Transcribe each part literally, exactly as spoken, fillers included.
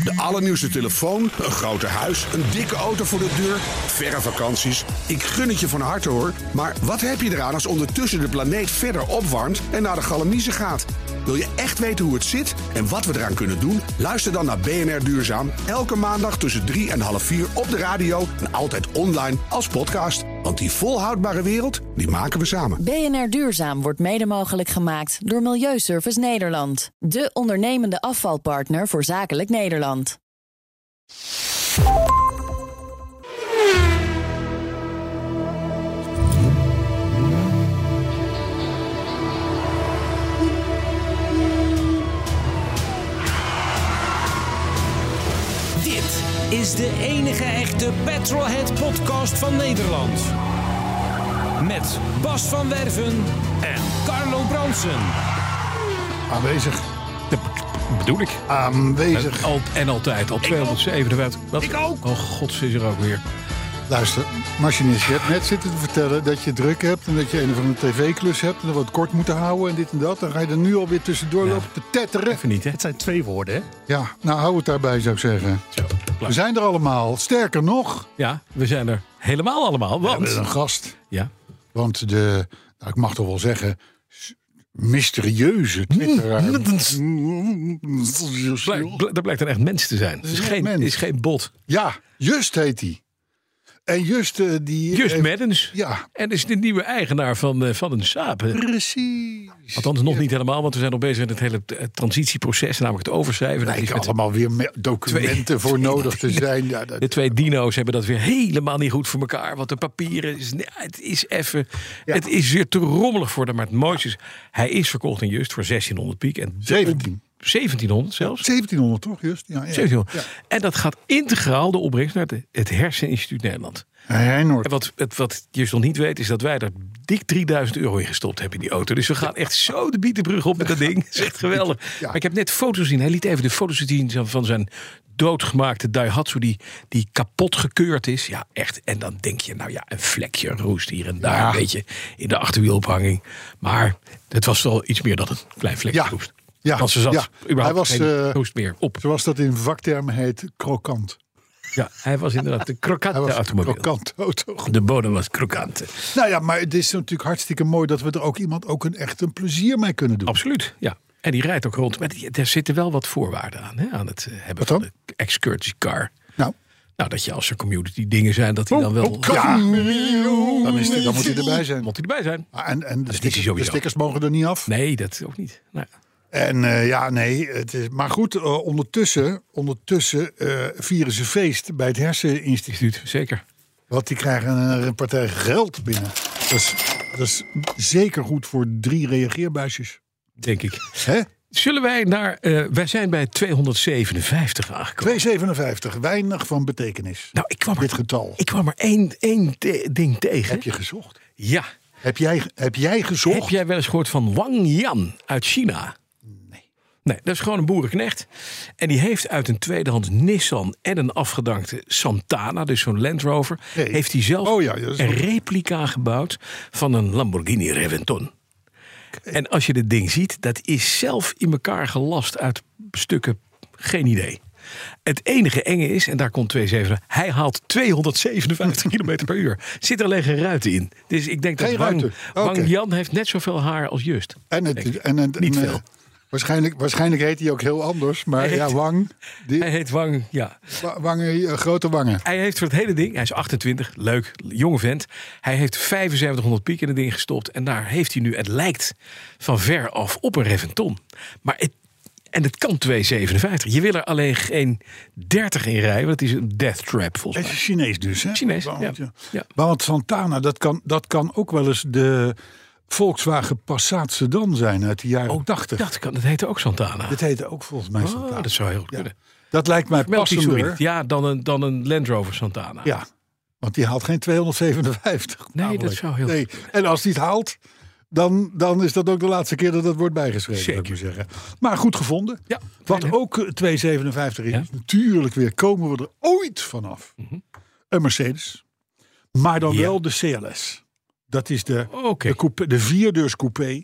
De allernieuwste telefoon, een groter huis, een dikke auto voor de deur, verre vakanties. Ik gun het je van harte hoor. Maar wat heb je eraan als ondertussen de planeet verder opwarmt en naar de galamiezen gaat? Wil je echt weten hoe het zit en wat we eraan kunnen doen? Luister dan naar B N R Duurzaam. Elke maandag tussen drie en half vier op de radio en altijd online als podcast. Want die volhoudbare wereld, die maken we samen. B N R Duurzaam wordt mede mogelijk gemaakt door Milieuservice Nederland. De ondernemende afvalpartner voor zakelijk Nederland. Dit is de enige echte Petrolhead-podcast van Nederland. Met Bas van Werven en Carlo Bronsen. Aanwezig. Dat bedoel ik. Aanwezig. En, al, en altijd, al tweehonderdzevenenvijftig. Wat? Ik ook. Oh god, is er ook weer. Luister, machinist, je hebt net zitten te vertellen dat je druk hebt en dat je een of andere tv-klus hebt en dat we het kort moeten houden en dit en dat. Dan ga je er nu alweer tussendoor Ja. lopen te tetteren. Even niet, hè? Het zijn twee woorden, hè? Ja, nou hou het daarbij, zou ik zeggen. Zo, klaar. We zijn er allemaal. Sterker nog, Ja, we zijn er helemaal allemaal. we hebben een Want, gast. ja, Want de, nou, ik mag toch wel zeggen, s- mysterieuze twitteraar. blijk, blijk, dat blijkt een echt mens te zijn. Het is, is een geen, mens. is geen bot. Ja, Just heet hij. En Just uh, die... Just heeft- Maddens. Ja, En is de nieuwe eigenaar van, uh, van een Saab. hè? precies. Althans, nog niet helemaal, want we zijn nog bezig met het hele uh, transitieproces, namelijk het overschrijven. Daar Dat is lijken met allemaal weer me- documenten Twee- voor nodig te zijn. Ja, dat, de twee dino's hebben dat weer helemaal niet goed voor elkaar. Want de papieren, is, nee, het is even, Ja. het is weer te rommelig voor de. Maar het mooiste is, hij is verkocht in Just voor zestienhonderd piek. En zeventien. zeventienhonderd zelfs. zeventienhonderd toch, Just? Ja, ja. zeventienhonderd. Ja. En dat gaat integraal de opbrengst naar het, het Herseninstituut Nederland. Heinoord. En wat, het, wat Just nog niet weet, is dat wij er dik drieduizend euro in gestopt hebben in die auto. Dus we gaan echt zo de bietenbrug op met dat ding. Dat is echt geweldig. Ja. Maar ik heb net foto's gezien. Hij liet even de foto's zien van zijn doodgemaakte Daihatsu die, die kapot gekeurd is. Ja, echt. En dan denk je, nou ja, een vlekje roest hier en daar. Ja. Een beetje in de achterwielophanging. Maar het was wel iets meer dan een klein vlekje Ja. roest. Ja. Want ze zat Ja. überhaupt Hij was, geen eh, roest meer op. Zoals dat in vaktermen heet, krokant. Ja, hij was inderdaad de Hij krokante was een automobiel. krokant auto. De bodem was krokant. Nou ja, maar het is natuurlijk hartstikke mooi dat we er ook iemand ook een echt een plezier mee kunnen doen. Absoluut, ja. En die rijdt ook rond. Maar die, er zitten wel wat voorwaarden aan, hè, aan het eh, hebben Wat van dan? de excursie car. Nou, Nou, dat je als er community dingen zijn, dat die dan wel... oh, ja, dan, is die, dan moet hij erbij zijn. Moet hij erbij zijn? Ah, En, en de, is stickers, hij sowieso. de stickers mogen er niet af. Nee, dat ook niet. Nou, En uh, ja, nee. Het is, maar goed, uh, ondertussen, ondertussen uh, vieren ze feest bij het Herseninstituut. instituut, zeker. Want die krijgen een, een partij geld binnen. Dat is, dat is zeker goed voor drie reageerbuisjes. Denk ik. Hè? Zullen wij naar... Uh, wij zijn bij tweehonderdzevenenvijftig aangekomen. tweehonderdzevenenvijftig, weinig van betekenis. Nou, ik kwam er, Dit getal. ik kwam er één, één te- ding tegen. Heb je gezocht? Ja. Heb jij, heb jij gezocht? Heb jij wel eens gehoord van Wang Yan uit China? Nee. Nee, dat is gewoon een boerenknecht. En die heeft uit een tweedehands Nissan en een afgedankte Santana, dus zo'n Land Rover, Nee. heeft hij zelf Oh ja, dat is een wel- replica gebouwd van een Lamborghini Reventon. En als je dit ding ziet, dat is zelf in elkaar gelast uit stukken, geen idee. Het enige enge is, en daar komt tweehonderdzevenenvijftig, hij haalt tweehonderdzevenenvijftig kilometer per uur. Zit er alleen geen ruiten in. Dus ik denk dat Geen Wang, ruiten. Oké. Wang Yan heeft net zoveel haar als Just. En het, Denk ik. en het, Niet en, veel. uh, Waarschijnlijk, waarschijnlijk heet hij ook heel anders. Maar Hij ja, heet- Wang. Die, Hij heet Wang, ja. wa- wangen, uh, grote wangen. Hij heeft voor het hele ding, hij is achtentwintig, leuk, jonge vent. Hij heeft vijfenzeventighonderd piek in het ding gestopt. En daar heeft hij nu, het lijkt van ver af op een Reventon. Maar het, en het kan tweehonderdzevenenvijftig. Je wil er alleen geen dertig in rijden, want het is een death trap Het volgens is mij. Chinees dus, hè? Chinees, Want, ja. Ja. Want Santana, dat kan, dat kan ook wel eens de Volkswagen Passat sedan zijn uit de jaren Oh, tachtig. dat, kan, dat heette ook Santana. Dat heette ook volgens mij Oh, Santana. dat zou heel goed Ja. kunnen. Dat lijkt mij Meld die, sorry. passender. Ja, dan een, dan een Land Rover Santana. Ja, want die haalt geen tweehonderdzevenenvijftig. Nee, namelijk. dat zou heel nee. goed kunnen. En als die het haalt, dan, dan is dat ook de laatste keer dat dat wordt bijgeschreven. Zeker. Zou ik maar zeggen. Maar goed gevonden. Ja, Wat fijn, ook eh, tweehonderdzevenenvijftig is, Ja. natuurlijk weer komen we er ooit vanaf. Een Mercedes, maar dan Ja. wel de C L S. Dat is de, Oké. de, coupe, de vierdeurs coupé.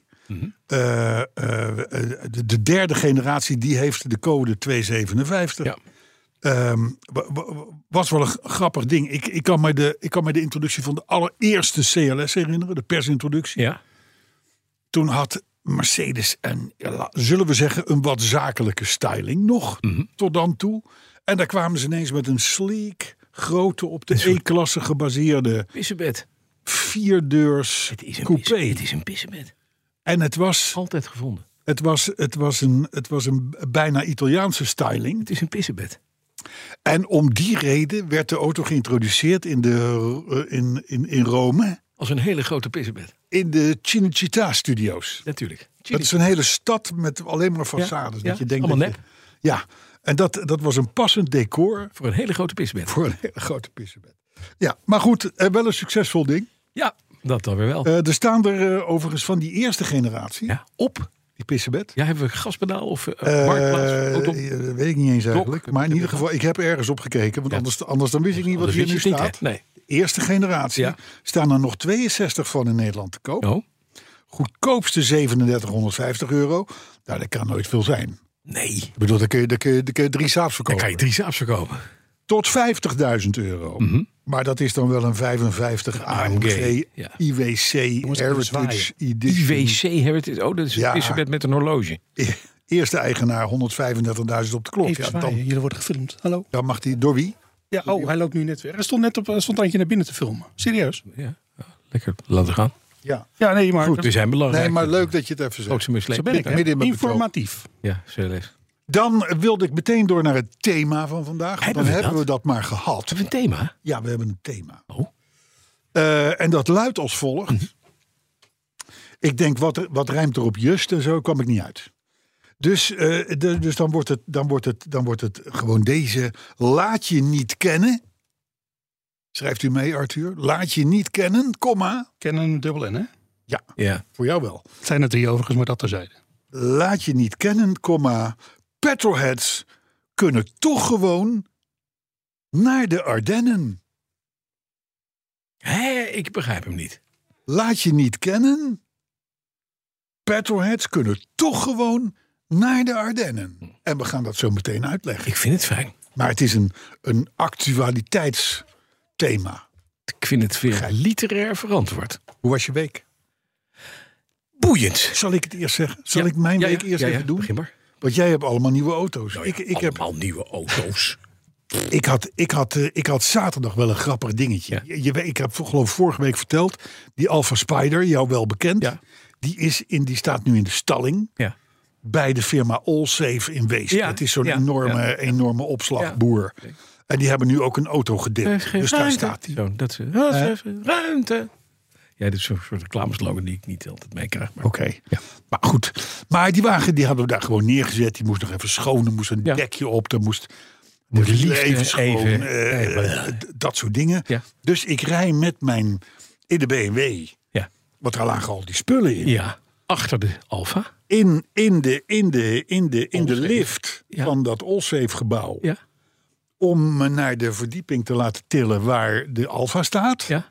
Eh, eh, de, de derde generatie, die heeft de code tweehonderdzevenenvijftig. Ja. Um, was wel een grappig ding. Ik, ik, kan me de, ik kan me de introductie van de allereerste C L S herinneren. De persintroductie. Ja. Toen had Mercedes een, zullen we zeggen, een wat zakelijke styling nog. Mm-hmm. Tot dan toe. En daar kwamen ze ineens met een sleek, grote, op de E-klasse gebaseerde pissebed. Vierdeurs het is een coupé. Pisse, het is een pissebed. En het was... Altijd gevonden. Het was, het was, een, het was een bijna Italiaanse styling. Het is een pissebed. En om die reden werd de auto geïntroduceerd in, de, in, in, in Rome. Als een hele grote pissebed. In de Cinecittà Studios. Natuurlijk. Cinecittà. Dat is een hele stad met alleen maar façades. Ja, dat ja, je denkt allemaal dat nep. Je, ja, en dat, dat was een passend decor. Voor een hele grote pissebed. Voor een hele grote pissebed. Ja, maar goed, wel een succesvol ding. Ja, dat dan weer wel. Uh, er staan er uh, overigens van die eerste generatie. Ja, op. Die pissebed. Ja, hebben we gaspedaal of uh, uh, marktplaats? Dat weet ik niet eens eigenlijk. Blok. Maar in ieder geval, ik heb ergens op gekeken. Want ja. anders, anders dan wist ik niet wat hier nu staat. Niet, nee. De eerste generatie. Ja. Staan er nog tweeënzestig van in Nederland te koop. Oh. Goedkoopste zevenendertighonderdvijftig euro. Nou, dat kan nooit veel zijn. Nee. Ik bedoel, dan kun je, dan kun je, dan kun je drie Saabs verkopen. Dan kan je drie Saabs verkopen. Tot vijftigduizend euro. Mm-hmm. Maar dat is dan wel een vijfenvijftig A M G ja. I W C Heritage Edition. I W C Heritage, oh dat is een ja. pissebed met een horloge. Eerste eigenaar honderdvijfendertigduizend op de klok. Even ja, dan, jullie worden gefilmd, hallo. Dan mag hij, door wie? Ja, oh, hij loopt nu net weer. Hij stond net op een standje naar binnen te filmen. Serieus? Ja, ja lekker, laten gaan. Ja, ja nee, maar... Goed, we zijn belangrijk. Nee, maar leuk dat je het even zegt. Zo ben ik, midden in informatief. Ja, serieus. Dan wilde ik meteen door naar het thema van vandaag. Hebben dan we hebben dat? we dat maar gehad. Hebben we een thema? Ja, we hebben een thema. Oh. Uh, en dat luidt als volgt. Mm-hmm. Ik denk, wat, wat rijmt er op just en zo kwam ik niet uit. Dus, uh, de, dus dan, wordt het, dan, wordt het, dan wordt het gewoon deze laat je niet kennen. Schrijft u mee, Arthur? Laat je niet kennen, komma. Kennen dubbel N, hè? Ja, ja, voor jou wel. Het zijn er drie overigens, maar dat terzijde. Laat je niet kennen, komma. Petrolheads kunnen toch gewoon naar de Ardennen. Hé, ik begrijp hem niet. Laat je niet kennen. Petrolheads kunnen toch gewoon naar de Ardennen. En we gaan dat zo meteen uitleggen. Ik vind het fijn. Maar het is een, een actualiteitsthema. Ik vind het weer literair verantwoord. Hoe was je week? Boeiend. Zal ik het eerst zeggen? Zal ja, ik mijn ja, week ja, eerst ja, even ja, doen? Begin maar. Want jij hebt allemaal nieuwe auto's. Nou ja, ik, ik allemaal heb nieuwe auto's. Ik had, ik, had, uh, ik had zaterdag wel een grappig dingetje. Ja. Je, je, ik heb geloof vorige week verteld. Die Alfa Spider, jou wel bekend. Ja. Die, is in, die staat nu in de stalling. Ja. Bij de firma Allsafe in Weesp. Ja. Het is zo'n ja. enorme, ja. enorme opslagboer. Ja. En die hebben nu ook een auto gedeeld. Dus daar staat hij. Zo, dat is uh, ruimte. Ja, dit is zo'n soort reclameslogan die ik niet altijd meekrijg. Oké, okay. ja. Maar goed. Maar die wagen die hadden we daar gewoon neergezet. Die moest nog even schonen. Er moest een ja. dekje op. Er moest... Moet liefde even schoon, even, uh, uh, dat soort dingen. Ja. Dus ik rij met mijn in de B M W. Ja. Want daar lagen al die spullen in. Ja. Achter de Alfa. In, in, de, in, de, in, de, in de lift ja. van dat Allsafe gebouw. Ja. Om me naar de verdieping te laten tillen waar de Alfa staat. Ja.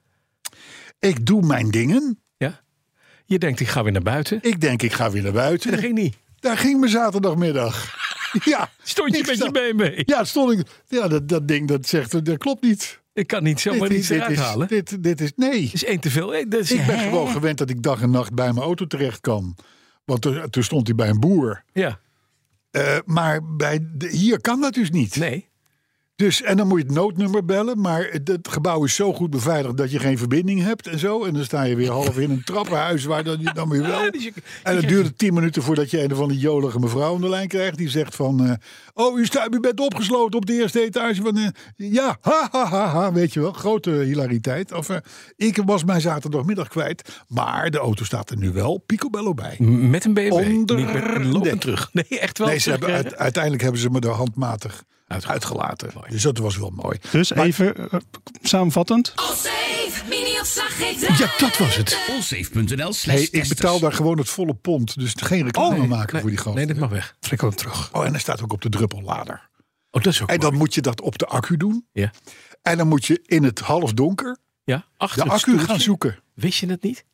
Ik doe mijn dingen. Ja. Je denkt ik ga weer naar buiten. Ik denk ik ga weer naar buiten. En dat ging niet. Daar ging me zaterdagmiddag. Ja, stond je met je B M W? Ja, stond ik. Ja, dat, dat ding dat zegt, dat klopt niet. Ik kan niet zomaar dit, iets dit eruit is, halen. Dit, dit is, nee. Het is één te veel. Dat is, ik ben hè? gewoon gewend dat ik dag en nacht bij mijn auto terecht kan. Want er, toen stond hij bij een boer. Ja. Uh, maar bij de, hier kan dat dus niet. Nee. Dus, en dan moet je het noodnummer bellen. Maar het, het gebouw is zo goed beveiligd dat je geen verbinding hebt en zo. En dan sta je weer half in een trappenhuis waar dan, dan weer wel. Dus je, en het duurde tien minuten voordat je een of andere jolige mevrouw aan de lijn krijgt. Die zegt van, uh, oh, u, staat, u bent opgesloten op de eerste etage van... Uh, ja, ha, ha, ha, ha, weet je wel. Grote hilariteit. Of, uh, ik was mijn zaterdagmiddag kwijt. Maar de auto staat er nu wel picobello bij. Met een B M W? Onder Niet met een lopen terug. Nee, echt wel. Nee, ze hebben, uit, uiteindelijk hebben ze me er handmatig... uitgelaten. Dus dat was wel mooi. Dus maar, even uh, samenvattend. Allsafe, mini-opslag geeft ja, dat was het. Allsafe punt n l slash hey, ik betaal daar gewoon het volle pond. Dus geen reclame oh, nee, maken nee, voor die gasten. Nee, dat mag weg. Trek hem terug. Oh, en er staat ook op de druppellader. Oh, dat is ook en dan mooi. moet je dat op de accu doen. Ja. En dan moet je in het halfdonker ja, achter de het accu stoeltje. gaan zoeken. Wist je het niet?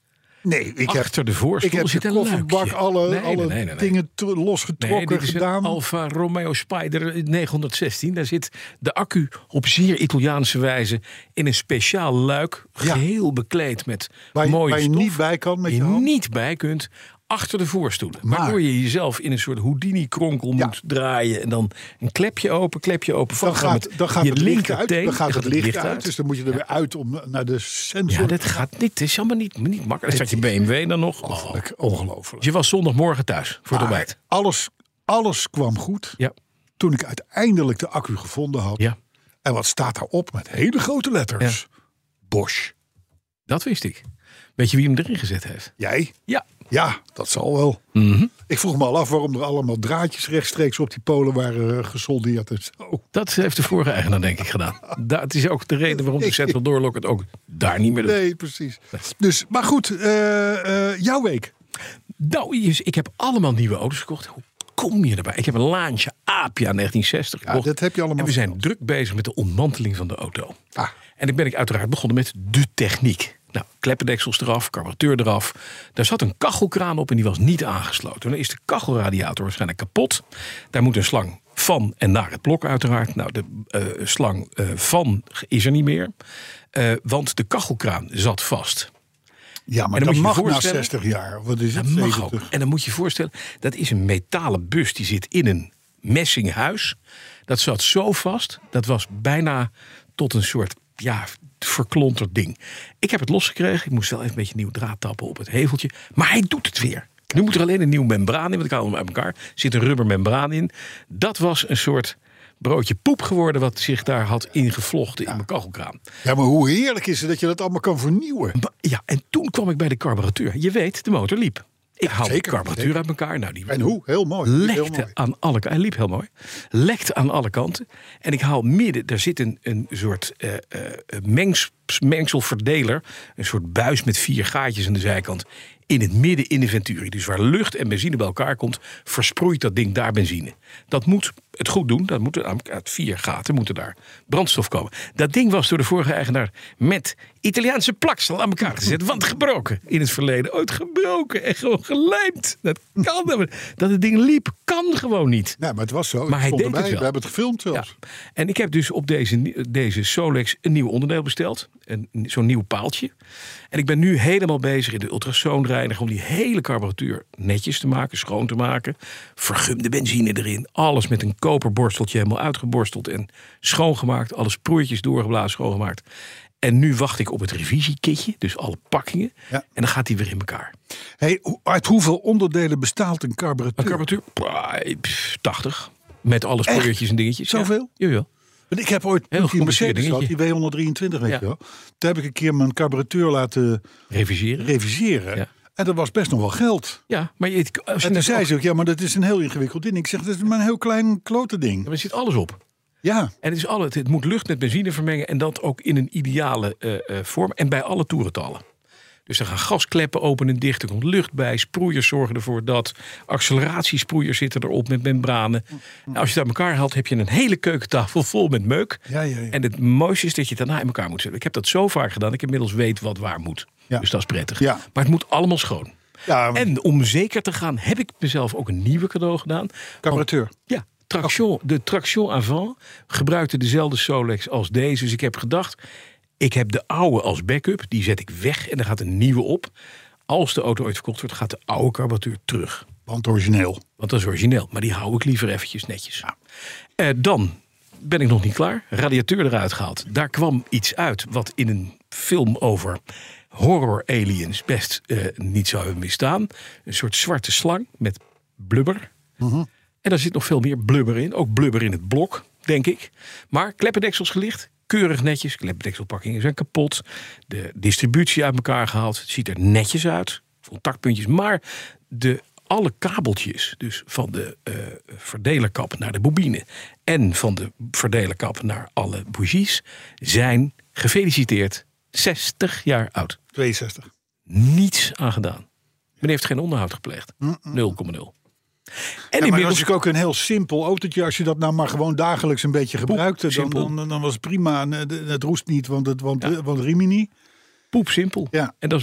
Nee, ik heb, Achter de voorstoel ik heb zit de een kofferbak, luikje. alle, Nee, alle nee, nee, nee. dingen to- losgetrokken, Nee, dit is gedaan. een Alfa Romeo Spider negenhonderdzestien. Daar zit de accu op zeer Italiaanse wijze in een speciaal luik. Ja. Geheel bekleed met Waar je, mooie waar je stof. niet bij kan met je je hand. niet bij kunt. Achter de voorstoelen. Maar- Waardoor je jezelf in een soort Houdini-kronkel Ja. moet draaien. En dan een klepje open, klepje open. Dan vastgaan gaat, met dan gaat je het licht uit. linkerteen. Dan gaat het licht uit. uit. Dus dan moet je er weer uit om naar de sensor. Ja, dat gaat niet. Het is allemaal niet, niet makkelijk. Zat je B M W dan nog? Oh. Ongelooflijk. Ongelooflijk. Je was zondagmorgen thuis voor het Maar ontbijt. alles, alles kwam goed. Ja. Toen ik uiteindelijk de accu gevonden had. Ja, En wat staat daarop met hele grote letters? Bosch. dat wist ik. Weet je wie hem erin gezet heeft? Jij? Ja. Ja, dat zal wel. Mhm. Ik vroeg me al af waarom er allemaal draadjes rechtstreeks op die polen waren uh, gesoldeerd en zo. Dat heeft de vorige eigenaar denk ik gedaan. Dat is ook de reden waarom de Central Door Lock het ook daar niet meer doet. Nee, precies. Dus, maar goed, uh, uh, jouw week. Nou, ik heb allemaal nieuwe auto's gekocht. Hoe kom je erbij? Ik heb een Lancia Apia negentien zestig Ja, gekocht. dat heb je allemaal En we zijn verteld. druk bezig met de ontmanteling van de auto. Ah. En dan ben ik uiteraard begonnen met de techniek. Nou, kleppendeksels eraf, carburateur eraf. Daar zat een kachelkraan op en die was niet aangesloten. Dan is de kachelradiator waarschijnlijk kapot. Daar moet een slang van en naar het blok uiteraard. Nou, de uh, slang uh, van is er niet meer. Uh, want de kachelkraan zat vast. Ja, maar En dan dat moet je je mag na voorstellen- zestig jaar. Wat is het? Dat mag ook. zeventig. En dan moet je je voorstellen, dat is een metalen bus. Die zit in een messinghuis. Dat zat zo vast. Dat was bijna tot een soort, ja, verklonterd ding. Ik heb het losgekregen. Ik moest wel even een beetje nieuw draad tappen op het heveltje. Maar hij doet het weer. Nu moet er alleen een nieuw membraan in. Want ik haal hem uit elkaar. Er zit een rubbermembraan in. Dat was een soort broodje poep geworden wat zich daar had ingevlochten in mijn kachelkraan. Ja, maar hoe heerlijk is het dat je dat allemaal kan vernieuwen? Maar, ja, en toen kwam ik bij de carburateur. Je weet, de motor liep. Ik haalde de zeker, carburateur zeker. uit elkaar. Nou, die En hoe? Heel mooi. Heel lekte mooi. aan alle kanten. Hij liep heel mooi. Lekte aan alle kanten. En ik haal midden, daar zit een, een soort uh, uh, mengs, mengselverdeler. Een soort buis met vier gaatjes aan de zijkant. In het midden in de Venturi. Dus waar lucht en benzine bij elkaar komt, versproeit dat ding daar benzine. Dat moet het goed doen. Dat moet uit vier gaten moeten daar brandstof komen. Dat ding was door de vorige eigenaar met Italiaanse plaksel aan elkaar gezet. Want gebroken. In het verleden ooit gebroken en gewoon gelijmd. Dat kan. Dat het ding liep, kan gewoon niet. Ja, maar het was zo. Maar hij stond deed erbij. het wel. We hebben het gefilmd Ja. zelfs. En ik heb dus op deze, deze Solex een nieuw onderdeel besteld. Een, zo'n nieuw paaltje. En ik ben nu helemaal bezig in de ultrasoonreiniger om die hele carburateur netjes te maken, schoon te maken. Vergumde benzine erin. Alles met een koperborsteltje helemaal uitgeborsteld en schoongemaakt. Alle sproeitjes doorgeblazen, schoongemaakt. En nu wacht ik op het revisiekitje, dus alle pakkingen. Ja. En dan gaat die weer in elkaar. Hey, hoe- uit hoeveel onderdelen bestaat een carburateur? Een carburateur, pff, pff, tachtig. Met alle sproeitjes en dingetjes. Zoveel? Ja, jawel. Want ik heb ooit, Heel toen ik in gecompliceerd Mercedes had, die dingetje. W honderddrieëntwintig, weet Ja. je wel. Toen heb ik een keer mijn carburateur laten Reviseren. reviseren. Ja. En dat was best nog wel geld. Ja, maar je, als je En toen net zei ook- ze ook, ja, maar dat is een heel ingewikkeld ding. Ik zeg, dat is maar een heel klein klote ding. er zit alles op. Ja, En het, is alle, het moet lucht met benzine vermengen. En dat ook in een ideale uh, uh, vorm. En bij alle toerentallen. Dus er gaan gaskleppen open en dicht. Er komt lucht bij. Sproeiers zorgen ervoor dat. Acceleratiesproeiers zitten erop met membranen. Nou, als je het uit elkaar haalt, heb je een hele keukentafel vol met meuk. Ja, ja, ja. En het mooiste is dat je het daarna in elkaar moet zetten. Ik heb dat zo vaak gedaan. Ik inmiddels weet wat waar moet. Ja. Dus dat is prettig. Ja. Maar het moet allemaal schoon. ja maar- En om zeker te gaan, heb ik mezelf ook een nieuwe cadeau gedaan. carburateur. Ja, traction, de traction avant gebruikte dezelfde Solex als deze. Dus ik heb gedacht, ik heb de oude als backup. Die zet ik weg en er gaat een nieuwe op. Als de auto ooit verkocht wordt, gaat de oude carburateur terug. Want origineel. Want dat is origineel, maar die hou ik liever eventjes netjes. Eh, dan ben ik nog niet klaar. Radiateur eruit gehaald. Daar kwam iets uit wat in een film over horror aliens best eh, niet zou hebben misstaan. Een soort zwarte slang met blubber. Mhm. En daar zit nog veel meer blubber in. Ook blubber in het blok, denk ik. Maar kleppendeksels gelicht. Keurig netjes. Kleppendekselpakkingen zijn kapot. De distributie uit elkaar gehaald. Het ziet er netjes uit. Contactpuntjes. Maar de, alle kabeltjes, dus van de uh, verdelerkap naar de bobine en van de verdelerkap naar alle bougies, zijn gefeliciteerd zestig jaar oud. tweeënzestig. Niets aan gedaan. Men heeft geen onderhoud gepleegd. nul komma nul. En Ja, maar dat inmiddels is ook een heel simpel autootje. Als je dat nou maar gewoon dagelijks een beetje gebruikte, dan, simpel. dan, dan was het prima. En, eh, het roest niet, want het want, Ja. want Rimini. poep simpel. Ja. En dat is leuk.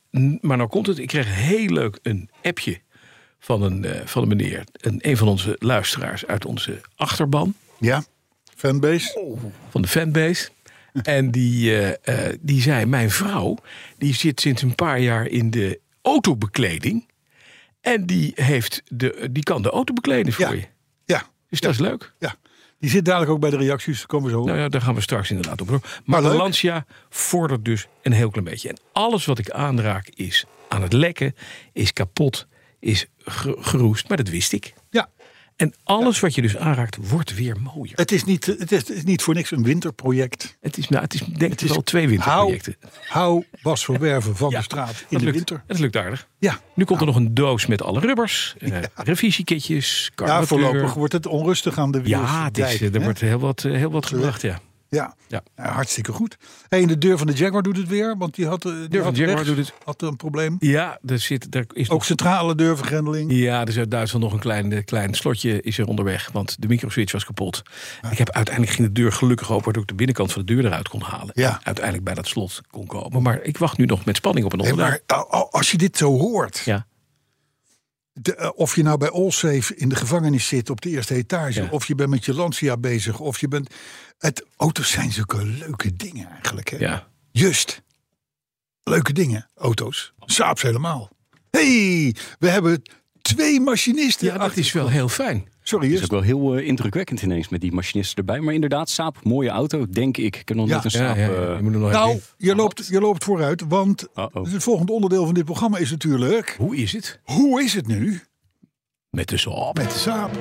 maar nou komt het. Ik kreeg heel leuk een appje van een, uh, van een meneer. Een, een van onze luisteraars uit onze achterban. Ja, fanbase. Oh. Van de fanbase. En die, uh, uh, die zei, mijn vrouw, die zit sinds een paar jaar in de autobekleding. En die, heeft de, die kan de auto bekleden voor ja. je. Ja. Dus dat ja. is leuk. Ja. Die zit dadelijk ook bij de reacties. Komen we zo. Nou ja, daar gaan we straks inderdaad op door. Maar, maar de Lancia vordert dus een heel klein beetje. En alles wat ik aanraak is aan het lekken, is kapot, is geroest. Maar dat wist ik. Ja. En alles ja. wat je dus aanraakt, wordt weer mooier. Het is niet, het is, het is niet voor niks een winterproject. Het is, nou, het is denk ik wel twee winterprojecten. Hou, hou Bas van Werven van ja, de straat in de lukt, winter. Dat lukt aardig. Ja. Nu komt nou. er nog een doos met alle rubbers. Uh, ja. Revisiekitjes. Ja, voorlopig wordt het onrustig aan de wiels. Ja, het is, dijk, er wordt heel wat, heel wat gebracht, ja. Ja, ja. ja, hartstikke goed. Hey, en de deur van de Jaguar doet het weer, want die had, die deur van de Jaguar doet het. had een probleem. Ja, er zit, er is ook nog... centrale deurvergrendeling. Ja, er is uit Duitsland nog een klein, klein slotje is er onderweg, want de microswitch was kapot. Ja. Ik heb uiteindelijk ging de deur gelukkig open, waardoor ik de binnenkant van de deur eruit kon halen. Ja. En uiteindelijk bij dat slot kon komen. Maar ik wacht nu nog met spanning op een onderdeel. Hey, maar als je dit zo hoort, ja. de, uh, of je nou bij Allsafe in de gevangenis zit op de eerste etage, ja. of je bent met je Lancia bezig, of je bent... Het, auto's zijn zulke leuke dingen eigenlijk. Hè? Ja. Just. Leuke dingen, auto's. Saabs helemaal. Hey, we hebben twee machinisten. Ja, dat is wel heel fijn. Sorry, het is ook wel heel uh, indrukwekkend ineens met die machinisten erbij. Maar inderdaad, Saab, mooie auto, denk ik. Ik heb nog ja. net een Saab. Ja, ja, ja. Je moet nog nou, je loopt, je loopt vooruit, want Uh-oh. het volgende onderdeel van dit programma is natuurlijk... Hoe is het? Hoe is het nu? Met de Saab. Met de Saab.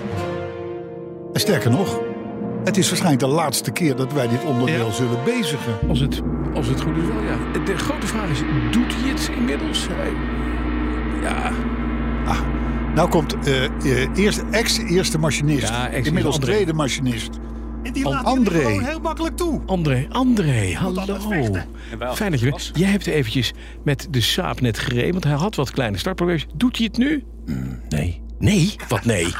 En sterker nog... Het is waarschijnlijk de laatste keer dat wij dit onderdeel ja. zullen bezigen. Als het, als het goed is wel, ja. De grote vraag is, doet hij het inmiddels? Ja. Ah, nou komt uh, uh, eerst, ex-eerste machinist. Ja, ex inmiddels André. tweede machinist. En die laat André. gewoon heel makkelijk toe. André, André, hallo. Fijn dat je bent. Jij hebt eventjes met de Saab net gereden, want hij had wat kleine startproblemen. Doet hij het nu? Mm, nee. Nee? Wat nee?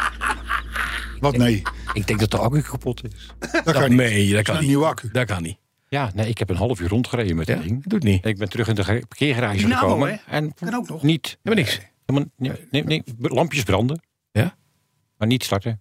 Wat nee? Ik denk dat de accu kapot is. Dat, dat kan nee, niet. Dat kan een niet. nieuwe accu. Dat kan niet. Ja, nee, ik heb een half uur rondgereden met ja, dat ding. Dat doet niet. Ik ben terug in de parkeergarage nou, gekomen. Hè? En kan ook nog. Niet. Helemaal niks. Nee, nee, nee, nee, lampjes branden. Ja? Maar niet starten.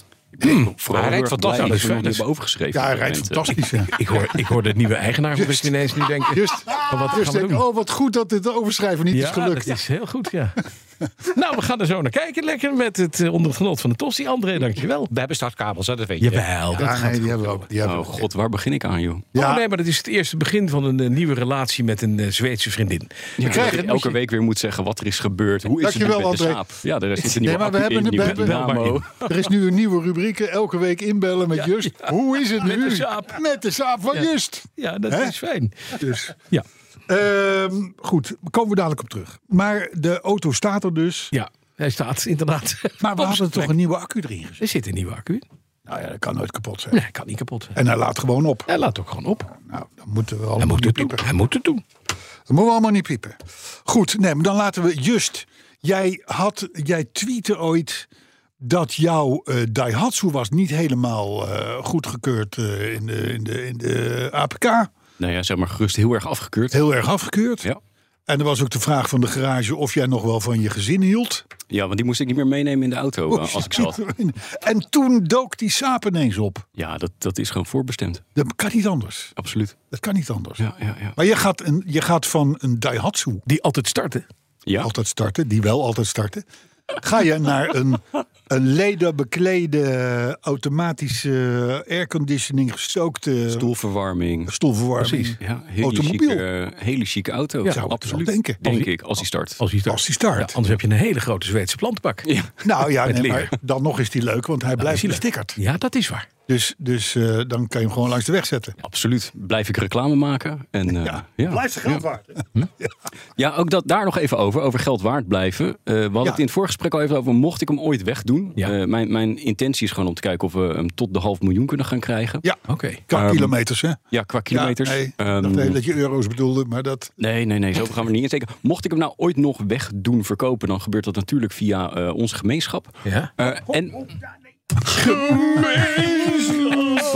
Hmm, hij rijdt fantastisch. Dat is fijn. hebben overgeschreven. Ja, hij rijdt fantastisch. Ja. Ik hoor, ik hoor de nieuwe eigenaar van ik ineens nu denken. Just, oh, wat just gaan we denk, doen? oh, wat goed dat dit overschrijven niet ja, is gelukt. dat is heel goed, ja. Nou, we gaan er zo naar kijken. Lekker met het uh, onder het genot van de Tossie. André, dankjewel. We hebben startkabels, hè, dat weet je. Jawel, dat ja, gaat nee, die hebben we ook. Die hebben Oh we. god, waar begin ik aan, joh? Ja. Oh nee, maar dat is het eerste begin van een uh, nieuwe relatie met een uh, Zweedse vriendin. Ja, krijgen dat ik elke week weer moet zeggen wat er is gebeurd. Hoe is Dankjewel, het nu met de André. Saab? Ja, er zit een Nee, nieuwe maar we accu hebben in, een- nieuwe we hebben- dynamo. Er is nu een nieuwe rubriek. Elke week inbellen met Just. Hoe is het Met nu? de Saab. Met de Saab van Ja. Just. Ja, dat Hè? is fijn. Dus. Ja. Ehm, goed, daar komen we dadelijk op terug. Maar de auto staat er dus. Ja, hij staat inderdaad. Maar we hadden toch een nieuwe accu erin gezet. Er zit een nieuwe accu in. Nou ja, dat kan nooit kapot zijn. Nee, hij kan niet kapot zijn. En hij laat gewoon op. Hij laat ook gewoon op. Nou, dan moeten we Hij allemaal moet niet het doen. piepen. Hij moet het doen. Dat moeten we allemaal niet piepen. Goed, nee, maar dan laten we Just. Jij, had, jij tweette ooit dat jouw uh, Daihatsu was niet helemaal uh, goedgekeurd uh, in, de, in, de, in de A P K. Nou ja, zeg maar gerust heel erg afgekeurd. Heel erg afgekeurd. Ja. En er was ook de vraag van de garage of jij nog wel van je gezin hield. Ja, want die moest ik niet meer meenemen in de auto uh, als ik zat. En toen dook die Saab ineens op. Ja, dat, dat is gewoon voorbestemd. Dat kan niet anders. Absoluut. Dat kan niet anders. Ja, ja, ja. Maar je gaat, een, je gaat van een Daihatsu Die altijd starten. Ja. altijd starten, die wel altijd starten. Ga je naar een, een leder beklede automatische airconditioning gestookte Stoelverwarming. stoelverwarming. Precies. Ja, hele Automobiel. chique, hele chique auto. Ja, zou ik absoluut. wel denken. Denk ik, als hij start. Als hij start. Als die start. Ja, anders heb je een hele grote Zweedse plantenbak. Ja. Nou ja, Met nee, leer. maar dan nog is die leuk, want hij blijft is hij leuk. bestickerd. Ja, dat is waar. Dus, dus uh, dan kan je hem gewoon langs de weg zetten. Absoluut. Blijf ik reclame maken. En, uh, Ja. ja. Blijft zijn geld waard. Ja. ja, ook dat, daar nog even over. Over geld waard blijven. Uh, we hadden Ja. het in het voorgesprek al even over. Mocht ik hem ooit wegdoen. Ja. Uh, mijn, mijn intentie is gewoon om te kijken of we hem tot de half miljoen kunnen gaan krijgen. Ja, Oké. qua Um, kilometers hè. Ja, qua kilometers. Ja, nee, Um, dacht even dat je euro's bedoelde, maar dat... Nee, nee, nee, zo gaan we niet insteken. Mocht ik hem nou ooit nog weg doen verkopen, dan gebeurt dat natuurlijk via uh, onze gemeenschap. Ja. Uh, en...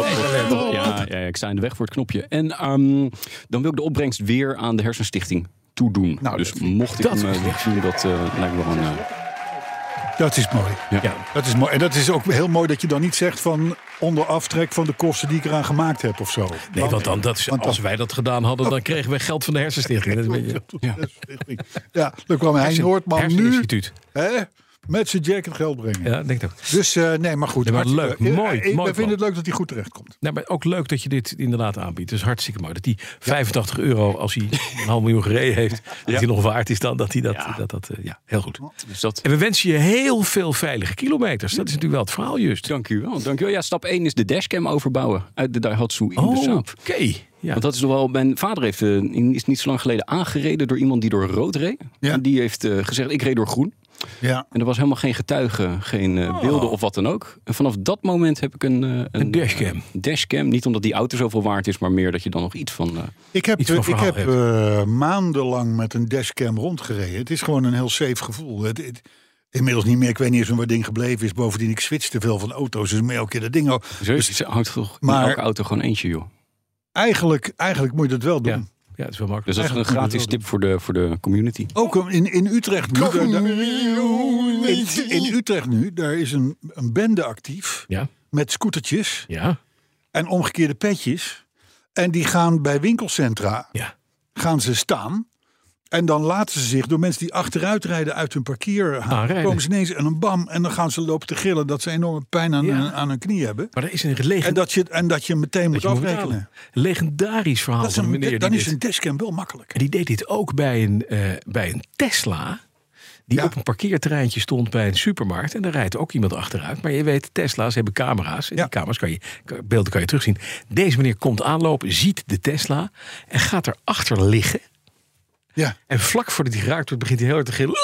Ja, ja, ik sta in de weg voor het knopje. En um, dan wil ik de opbrengst weer aan de Hersenstichting toedoen. Nou, dus dat- mocht ik dat hem is uh, niks. zien, dat uh, lijkt me wel een... Uh, Dat is mooi. ja. Ja. Dat is mooi. En dat is ook heel mooi dat je dan niet zegt van onder aftrek van de kosten die ik eraan gemaakt heb of zo. Nee, want dan, dat is, Want dan- als wij dat gedaan hadden, dan kregen we geld van de hersenstichting. Dat is een beetje, Ja, ja dan kwam hij Hersen- Noordman nu herseninstituut. hè, met zijn jacket geld brengen. Ja, denk ik ook. Dus uh, nee, maar goed. Nee, maar hartstikke- leuk. Eh, Mooi, Ik mooi vind plan. het leuk dat hij goed terecht komt. Nou, maar ook leuk dat je dit inderdaad aanbiedt. Dat is hartstikke mooi. Dat die vijfentachtig euro, als hij een half miljoen gereden heeft, dat hij nog waard is dan dat hij dat... Ja. dat, dat uh, ja, heel goed. Dus dat... En we wensen je heel veel veilige kilometers. Dat is natuurlijk wel het verhaal, just. Dank u wel. Dank u wel. Ja, stap één is de dashcam overbouwen uit de Daihatsu in de Oh, Saab. oké. Ja. Want dat is nog wel. Mijn vader heeft, uh, is niet zo lang geleden aangereden door iemand die door rood reed. Ja. En die heeft uh, gezegd: ik reed door groen. Ja. En er was helemaal geen getuige, geen uh, Oh. beelden of wat dan ook. En vanaf dat moment heb ik een, uh, een, Een dashcam. uh, dashcam. Niet omdat die auto zoveel waard is, maar meer dat je dan nog iets van. Uh, Ik heb, Iets van eh, ik verhaal heb uh, maandenlang met een dashcam rondgereden. Het is gewoon een heel safe gevoel. Het, het- inmiddels niet meer. Ik weet niet eens waar ding gebleven is. Bovendien, ik switch te veel van auto's. Dus elke keer dat ding ook. zo is het houdt toch maar- in elke auto gewoon eentje, joh. Eigenlijk, eigenlijk moet je dat wel doen. Ja. Ja, dat is wel makkelijk. Dus dat is een Eigenlijk moet je gratis dat tip voor de, voor de community. Ook in, in Utrecht nu. Daar, daar- in, in Utrecht nu, daar is een, een bende actief. Ja. Met scootertjes Ja. en omgekeerde petjes. En die gaan bij winkelcentra Ja. gaan ze staan. En dan laten ze zich door mensen die achteruit rijden uit hun parkeer Aanrijden. komen ze ineens en een bam. En dan gaan ze lopen te gillen dat ze enorme pijn aan, Ja. hun, aan hun knie hebben. Maar er is een legen- En dat je, en dat je meteen moet dat je moet afrekenen. betalen. Een legendarisch verhaal Dat is van een een, meneer dan die is dit- een dashcam wel makkelijk. En die deed dit ook bij een, eh, bij een Tesla. Die Ja. op een parkeerterreintje stond bij een supermarkt. En daar rijdt ook iemand achteruit. Maar je weet, Tesla's hebben camera's. En Ja. die camera's kan je, beelden kan je terugzien. Deze meneer komt aanlopen, ziet de Tesla. En gaat erachter liggen. Ja. En vlak voordat hij geraakt wordt, begint hij heel hard te gillen.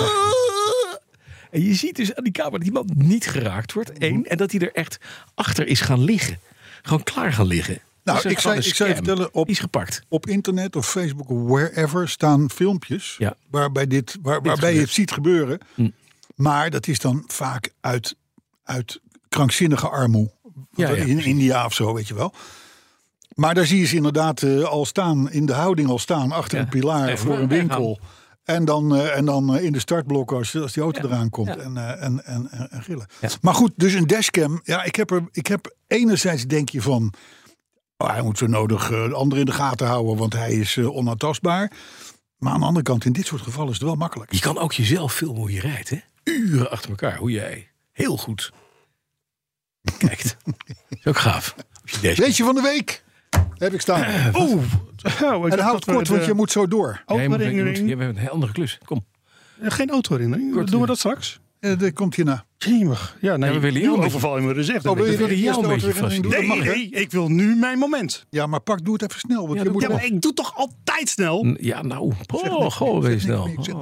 En je ziet dus aan die camera dat die man niet geraakt wordt. Eén. En dat hij er echt achter is gaan liggen. Gewoon klaar gaan liggen. Nou, Dat is ik gewoon zou- een ik zou je scam. vertellen, op- Die is gepakt. Op internet of Facebook of wherever staan filmpjes Ja. waarbij, dit, waar, waarbij je gebeurt. het ziet gebeuren. Hm. Maar dat is dan vaak uit, uit krankzinnige armoe. Ja, ja, in precies. India of zo, weet je wel. Maar daar zie je ze inderdaad eh, al staan, in de houding al staan, achter Ja. een pilaar Even voor maar een weggaan. winkel. En dan, eh, en dan eh, in de startblokken als, als die auto Ja. eraan komt Ja. en, eh, en, en, en, en gillen. Ja. Maar goed, dus een dashcam. Ja, ik heb, er, ik heb enerzijds denk je van... Oh, hij moet zo nodig uh, de ander in de gaten houden, want hij is uh, onaantastbaar. Maar aan de andere kant, in dit soort gevallen is het wel makkelijk. Je kan ook jezelf filmen hoe je rijdt, hè? Uren achter elkaar, hoe jij heel goed kijkt. Is ook gaaf. Als je deze Weetje van de week heb ik staan. Oeh. Oh, ik En dacht houd dat we kort, want de je moet zo door. Jij moet, je moet, autoherinnering. je hebt een heel andere klus. Kom. Geen autoherinnering. Kort, Doen we eh. dat straks? Uh, dat komt hierna. Jemig. Ja, nee. Ja, we willen nu jou een overval je me dus echt. Oh, wil je We willen de jou eerste een beetje autoherinnering doen? Nee, Dat mag, hè? nee, ik wil nu mijn moment. Ja, maar pak, doe het even snel. Want Ja, je doe moet Ja, maar. maar ik doe toch altijd snel? N- Ja, nou. Zeg Oh, niks goh, meer, wees zeg snel. niks meer, Oh.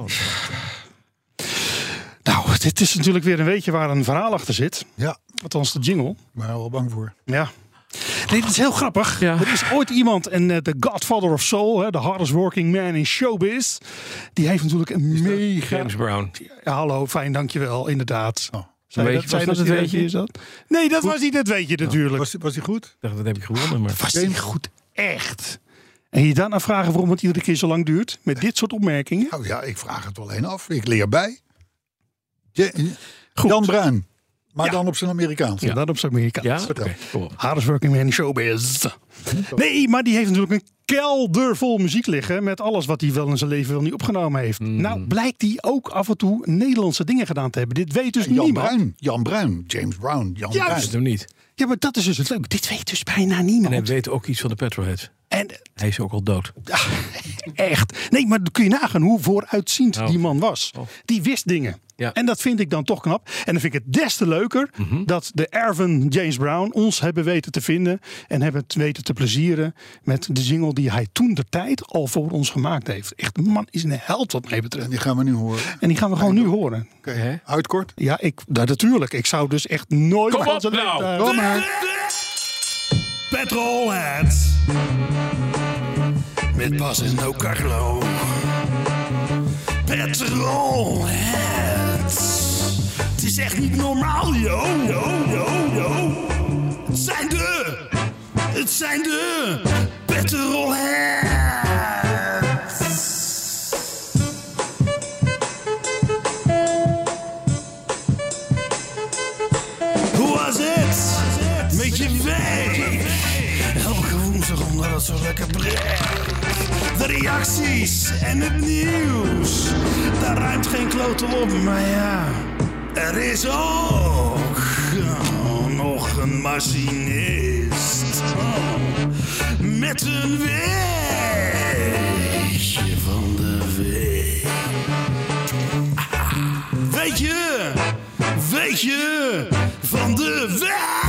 Nou, dit is natuurlijk weer een weetje waar een verhaal achter zit. Ja, Althans, de jingle. ik ben er wel bang voor. Ja. Nee, dat is heel grappig. Ja. Er is ooit iemand, en de Godfather of Soul, hè, de hardest working man in showbiz, die heeft natuurlijk een mega... James Brown. Ja, hallo, fijn, dankjewel, inderdaad. Oh. Zei Weet dat, je, zei was dat dat die het weetje is dat? Nee, dat was niet het weetje natuurlijk. Was, was hij goed? Ik dacht, dat heb ik gewonnen. Maar... Was die goed, echt. En je daarna vragen waarom het iedere keer zo lang duurt, met dit soort opmerkingen. Nou ja, ik vraag het wel een af. Ik leer bij. Je- Jan Bruin. Maar Ja. dan op zijn Amerikaans. Ja, dat op zijn Amerikaans. Ja, oké. Kom op. Hardest working man in showbiz. Nee, maar die heeft natuurlijk een kelder vol muziek liggen met alles wat hij wel in zijn leven wel niet opgenomen heeft. Nou, blijkt hij ook af en toe Nederlandse dingen gedaan te hebben. Dit weet dus Jan niemand. Bruin. Jan Bruin. James Brown. Jan Juist. Dat is Bruin. hem niet. Ja, maar dat is dus het leuke. Dit weet dus bijna En niemand. hij weet ook iets van de Petrolheads. En Hij is ook al dood. echt. Nee, maar dan kun je nagaan hoe vooruitziend Oh. die man was. Oh. Die wist dingen. Ja. En dat vind ik dan toch knap. En dan vind ik het des te leuker Mhm. dat de erven James Brown ons hebben weten te vinden. En hebben het weten te plezieren met de jingle die hij toen de tijd al voor ons gemaakt heeft. Echt, de man is een held wat mij En betreft. die gaan we nu horen. En die gaan we gewoon nu horen. Oké, Hè? uitkort. Ja, ik, nou, natuurlijk. Ik zou dus echt nooit Kom van op zijn nou. leeftijd- Kom maar. Petrolheads. Met Bas en No Carlo. Petrolheads. Het is echt niet normaal, yo. Yo, yo, yo. Het zijn de... Het zijn de... Petrolheads. V. Elke woensdag omdat het zo lekker breekt. De reacties en het nieuws. Daar ruimt geen klote op, maar ja. Er is ook oh, nog een machinist. Oh, met een weetje van de week. Ah, weet je, weet je van de week.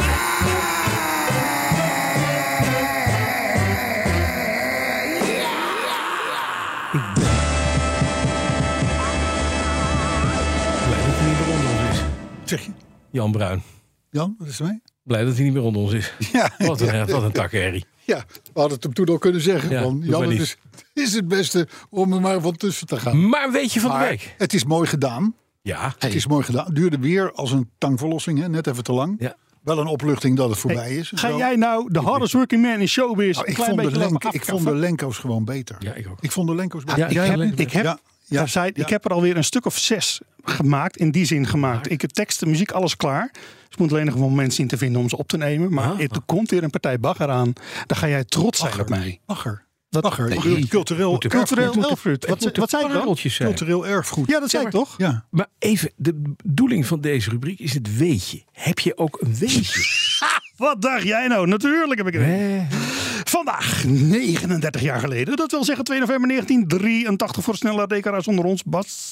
Zeg je? Jan Bruin. Jan, wat is er mee? Blij dat hij niet meer onder ons is. Ja, Wat een, ja. wat een takherrie. Ja, we hadden het hem toen al kunnen zeggen. Ja, Van, doe Jan, maar het niet. is, is het beste om er maar van tussen te gaan. Maar weet je van Maar de week? het is mooi gedaan. Ja. Het is mooi gedaan. Het duurde weer als een tangverlossing, hè? Net even te lang. Ja. Wel een opluchting dat het voorbij Hey, is. en Ga zo. jij nou de hardest working man in showbiz Nou, een ik, klein vond de beetje lenk, laten ik vond de Lenko's gewoon beter. Ja, ik ook. Ik vond de Lenko's beter. Ja, ik, jij heb, alleen- ik, heb, Ja, ja, daar zei, ja. ik heb er alweer een stuk of zes gemaakt. In die zin gemaakt. Ik heb tekst, muziek, alles klaar. Dus ik moet alleen nog een moment zien te vinden om ze op te nemen. Maar Ah. er komt weer een partij bagger aan. Dan ga jij trots zijn op mij. Bagger. Dat- Bagger. Nee. Ik bedoel, Cultureel, Moet de- Cultureel erfgoed. erfgoed. Wat, Het wat zei ik dan? pareltjes zijn. Cultureel erfgoed. Ja, dat zei ik toch? Ja. Maar even, de bedoeling van deze rubriek is het weetje. Heb je ook een weetje? Wat dacht jij nou? Natuurlijk heb ik het. Eh, Vandaag, negenendertig jaar geleden. Dat wil zeggen twee november negentien drieëntachtig voor snelle dekeraars onder ons. Bas.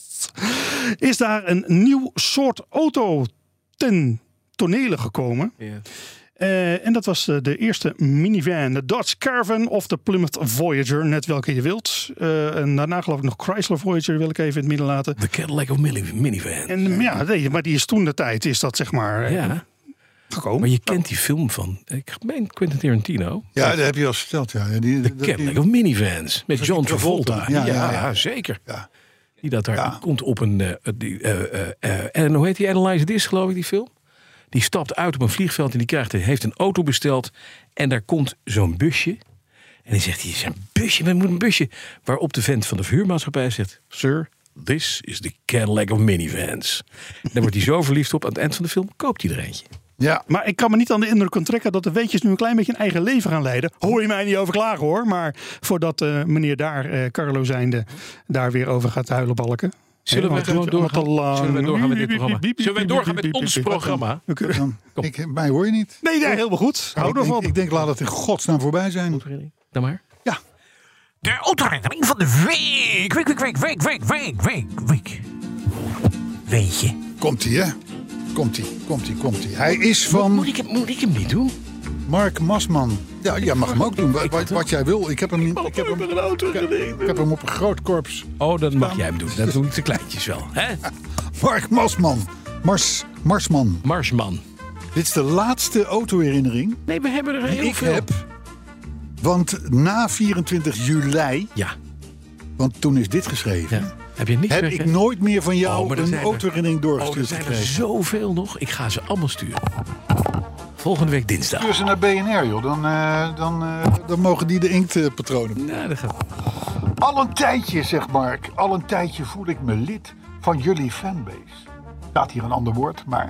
Is daar een nieuw soort auto ten tonele gekomen. ja. Uh, en dat was uh, de eerste minivan. De Dodge Caravan of de Plymouth Voyager. Net welke je wilt. Uh, en daarna geloof ik nog Chrysler Voyager wil ik even in het midden laten. De Cadillac of mini- minivan. En ja, nee, maar die is toen de tijd is dat zeg maar uh, Ja, gekomen. maar je kent die film van, ik meen Quentin Tarantino. Ja, dat heb je al verteld. Ja. Die, De dat- die- Cadillac of minivans. Met John Travolta. Travolta. Ja, Ja, ja, ja, ja. zeker. Ja. Die dat daar Ja. die komt op een... eh, die, eh, eh, eh, en hoe heet die? Analyze This, geloof ik, die film. Die stapt uit op een vliegveld en die krijgt, heeft een auto besteld. En daar komt zo'n busje. En dan zegt hij, is een busje, we moeten een busje. Waarop de vent van de verhuurmaatschappij zegt... Sir, this is the Cadillac of minivans. En dan wordt hij zo verliefd op. Aan het eind van de film koopt hij er eentje. Ja. Maar ik kan me niet aan de indruk onttrekken dat de weetjes nu een klein beetje een eigen leven gaan leiden. Hoor je mij niet over klagen hoor. Maar voordat uh, meneer daar, uh, Carlo zijnde, daar weer over gaat huilen balken. Zullen we Want gewoon het is doorgaan? allemaal te lang. Zullen we doorgaan met dit programma? Zullen we doorgaan met ons programma? We kunnen- Dan, ik, mij hoor je niet. Nee, nee, helemaal goed. Hou ik, denk, ervan. ik denk, laat het in godsnaam voorbij zijn. Dan maar. Ja. De autoherinnering van de week. Week, week, week, week, week, week, week, week. Weet je. Komt-ie, hè? Komt-ie, komt-ie, komt-ie. Hij is van Moet ik, hem- moet ik hem niet doen? Mark Masman. Ja, jij mag hem ook doen. Wat, wat, wat jij wil. Ik heb hem, niet- ik heb hem, een auto gereden. ik heb hem op een groot korps. Oh, dan mag jij hem doen. Dat doen ik de kleintjes wel. Hè? Mark Masman. Mars, Marsman. Marsman. Dit is de laatste autoherinnering Nee, we hebben er die heel ik veel. heb. Want na vierentwintig juli, Ja. want toen is dit geschreven, ja. Heb je niks heb meer, ik hè? nooit meer van Oh, jou maar er een zijn er- autoherinnering Oh, er doorgestuurd zijn er gekregen. zoveel nog. Ik ga ze allemaal sturen. Volgende week dinsdag. Stuur ze naar B N R, joh. Dan, eh, dan, eh, dan mogen die de inktpatronen. Nou, dat gaat. Al een tijdje, zegt Mark, al een tijdje voel ik me lid van jullie fanbase. Staat hier een ander woord, maar...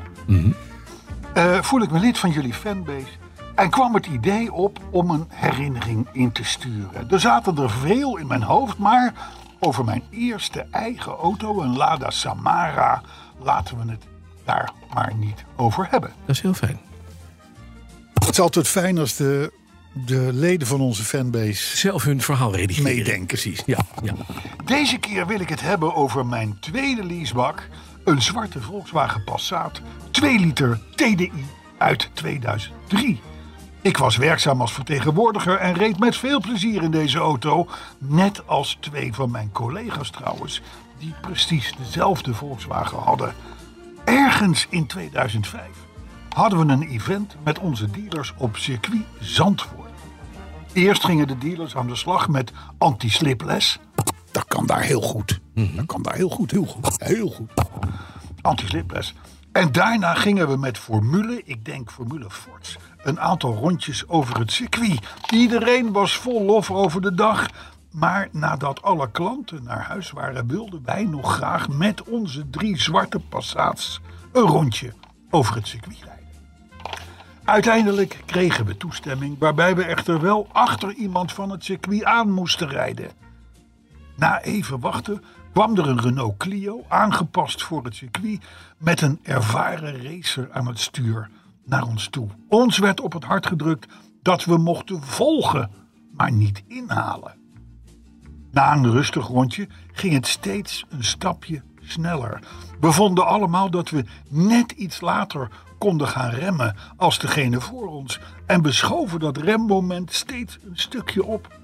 Eh, voel ik me lid van jullie fanbase. En kwam het idee op om een herinnering in te sturen. Er zaten er veel in mijn hoofd, maar over mijn eerste eigen auto, een Lada Samara, laten we het daar maar niet over hebben. Dat is heel fijn. Het is altijd fijn als de, de leden van onze fanbase Zelf hun verhaal redigeren. meedenken. Precies. Ja, ja. Deze keer wil ik het hebben over mijn tweede leasebak. Een zwarte Volkswagen Passat, twee liter T D I uit tweeduizend drie. Ik was werkzaam als vertegenwoordiger en reed met veel plezier in deze auto. Net als twee van mijn collega's trouwens, die precies dezelfde Volkswagen hadden. Ergens in tweeduizend vijf hadden we een event met onze dealers op circuit Zandvoort. Eerst gingen de dealers aan de slag met anti-slipless. Dat kan daar heel goed. Dat kan daar heel goed, heel goed, heel goed. Anti-slipless. En daarna gingen we met Formule, ik denk Formule Forts, een aantal rondjes over het circuit. Iedereen was vol lof over de dag. Maar nadat alle klanten naar huis waren, wilden wij nog graag met onze drie zwarte Passats een rondje over het circuit rijden. Uiteindelijk kregen we toestemming, waarbij we echter wel achter iemand van het circuit aan moesten rijden. Na even wachten kwam er een Renault Clio, aangepast voor het circuit, met een ervaren racer aan het stuur naar ons toe. Ons werd op het hart gedrukt dat we mochten volgen, maar niet inhalen. Na een rustig rondje ging het steeds een stapje sneller. We vonden allemaal dat we net iets later konden gaan remmen als degene voor ons en we schoven dat remmoment steeds een stukje op.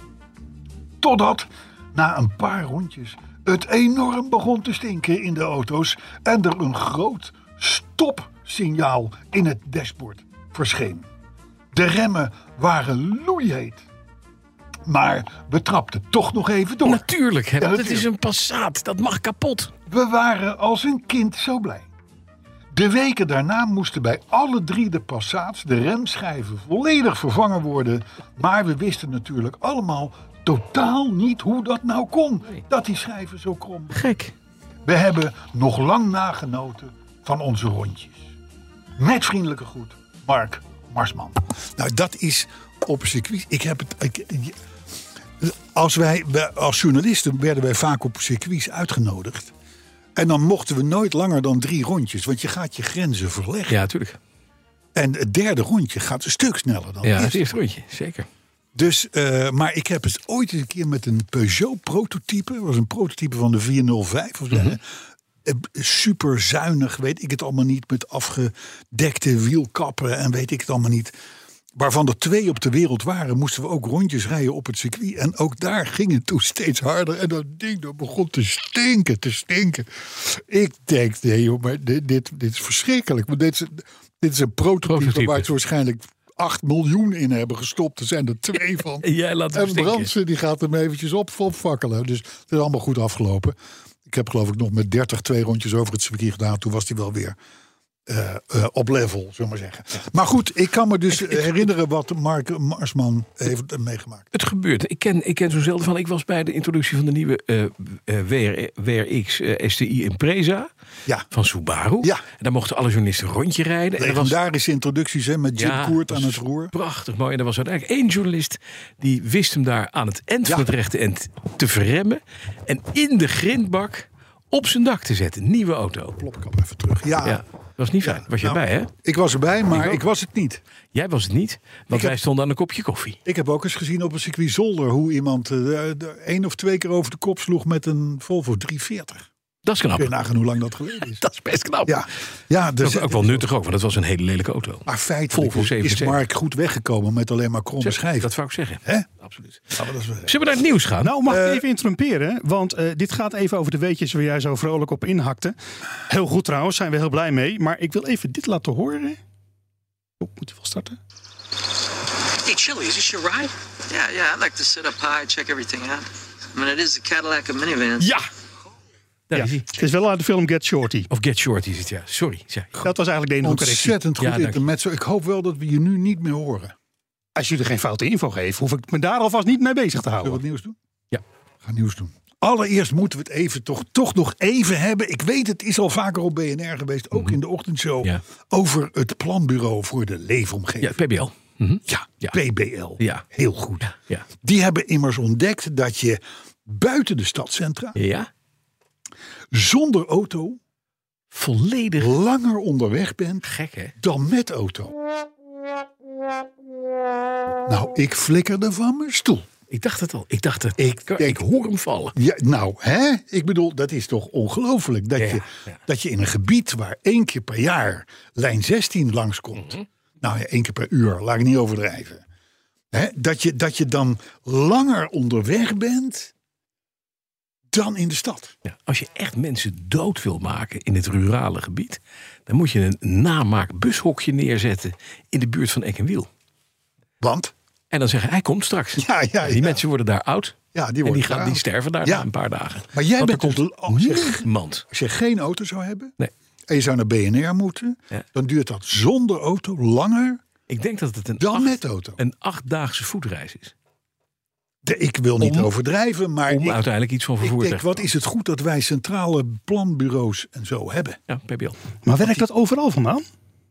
Totdat, na een paar rondjes, het enorm begon te stinken in de auto's en er een groot stopsignaal in het dashboard verscheen. De remmen waren loeiheet. Maar we trapten toch nog even door. Natuurlijk, hè, Ja, want het natuurlijk. is een Passat. Dat mag kapot. We waren als een kind zo blij. De weken daarna moesten bij alle drie de Passats de remschijven volledig vervangen worden. Maar we wisten natuurlijk allemaal totaal niet hoe dat nou kon. Dat die schijven zo krom waren. Gek. We hebben nog lang nagenoten van onze rondjes. Met vriendelijke groet, Mark Marsman. Nou, dat is op een circuit. Ik heb het. Ik, als wij, als journalisten werden wij vaak op circuits uitgenodigd. En dan mochten we nooit langer dan drie rondjes. Want je gaat je grenzen verleggen. Ja, natuurlijk. En het derde rondje gaat een stuk sneller dan Ja, het het eerste. eerste rondje, zeker. Dus, uh, maar ik heb het ooit eens een keer met een Peugeot prototype. Dat was een prototype van de vierhonderdvijf of zo. Mm-hmm. Super zuinig, weet ik het allemaal niet. Met afgedekte wielkappen en weet ik het allemaal niet. Waarvan er twee op de wereld waren, moesten we ook rondjes rijden op het circuit. En ook daar ging het toen steeds harder. En dat ding dat begon te stinken, te stinken. Ik denk, nee joh, maar dit, dit, dit is verschrikkelijk. Want dit is, dit is een prototype, Prototype. waar ze waarschijnlijk acht miljoen in hebben gestopt. Er zijn er twee van. En jij laat hem En stinken. Brandsen die gaat hem eventjes op, opfakkelen. Dus het is allemaal goed afgelopen. Ik heb geloof ik nog met dertig twee rondjes over het circuit gedaan. Toen was hij wel weer uh, uh, op level, zullen we maar zeggen. Maar goed, ik kan me dus herinneren wat Mark Marsman heeft meegemaakt. Het gebeurt. Ik ken, ik ken zo'n zelden van. Ik was bij de introductie van de nieuwe uh, uh, W R, W R X uh, S T I Impreza. Ja. Van Subaru. Ja. En daar mochten alle journalisten een rondje rijden. En er was Legendarische introducties hè, met Jim Ja, Koert dat aan is het roer. Prachtig mooi. En er was uiteindelijk één journalist die wist hem daar aan het eind Ja. van het rechte eind te verremmen. En in de grindbak op zijn dak te zetten. Nieuwe auto. Plopkap even terug. Ja, Ja, dat was niet fijn. Was je Nou, erbij, hè? ik was erbij, maar Ik ik, ook. was het niet. Jij was het niet, want heb- wij stonden aan een kopje koffie. Ik heb ook eens gezien op een circuit Zolder hoe iemand uh, één of twee keer over de kop sloeg met een Volvo driehonderdveertig. Dat is knap. Kun je nagaan hoe lang dat geleden is. Dat is best knap. Ja, ja Dat dus is ook wel nuttig ook, want dat was een hele lelijke auto. Maar feitelijk Volvo is, is zevenenzeventig. Mark goed weggekomen met alleen maar kromme schijven. Dat wou ik zeggen. Hè? Absoluut. Ja, maar dat is wel- Zullen we naar het nieuws gaan? Nou, mag ik Eh, even interrumperen? Want uh, dit gaat even over de weetjes waar jij zo vrolijk op inhakte. Heel goed trouwens, zijn we heel blij mee. Maar ik wil even dit laten horen. Oh, moet je wel starten? Hey, Chili, is this your ride? Yeah, yeah, I'd like to sit up high, check everything out. I mean, it is a Cadillac of minivans. Ja! Daar Ja, is hij. het is wel uit de film Get Shorty. Of Get Short is het, ja. Sorry. zei ik. Dat was eigenlijk de enige correctie. Ontzettend goed Ja, dank je. intermezzo. Ik hoop wel dat we je nu niet meer horen. Als jullie geen foute info geven, hoef ik me daar alvast niet mee bezig te Zullen we houden. wat nieuws doen? Ja. We gaan nieuws doen. Allereerst moeten we het even toch, toch nog even hebben. Ik weet, het is al vaker op B N R geweest, ook in de ochtendshow. Ja. Over het planbureau voor de leefomgeving. Ja, P B L. Mhm. Ja, Ja. P B L. Ja. Heel goed. Ja. Die hebben immers ontdekt dat je buiten de stadcentra, Ja. zonder auto, Volledig langer onderweg bent gek, hè? dan met auto. Nou, ik flikkerde van mijn stoel. Ik dacht het al. Ik dacht het. Ik Ik, denk- hoor hem vallen. Ja, nou, hè? Ik bedoel, dat is toch ongelooflijk. Dat, Ja, je, ja. dat je in een gebied waar één keer per jaar lijn zestien langskomt. Mhm. Nou ja, één keer per uur, laat ik niet overdrijven. Hè? Dat, je, dat je dan langer onderweg bent dan in de stad. Ja, als je echt mensen dood wil maken in het rurale gebied, dan moet je een namaak bushokje neerzetten in de buurt van Eck en Wiel. Want? En dan zeggen, hij komt straks. Ja, ja, Die ja. mensen worden daar oud. Ja, die, en die, worden gaan, daar- die sterven daar Ja. na een paar dagen. Maar jij Want bent er dus komt als je- niemand. Als je geen auto zou hebben Nee. en je zou naar B N R moeten, Ja. dan duurt dat zonder auto langer Ik denk dat het een, dan acht, met auto. een achtdaagse voetreis is. De- ik wil niet Om- overdrijven, maar Om ik, uiteindelijk iets van ik vervoer denk, te wat is het goed dat wij centrale planbureaus en zo hebben. Ja, P B L. Maar werkt dat overal vandaan?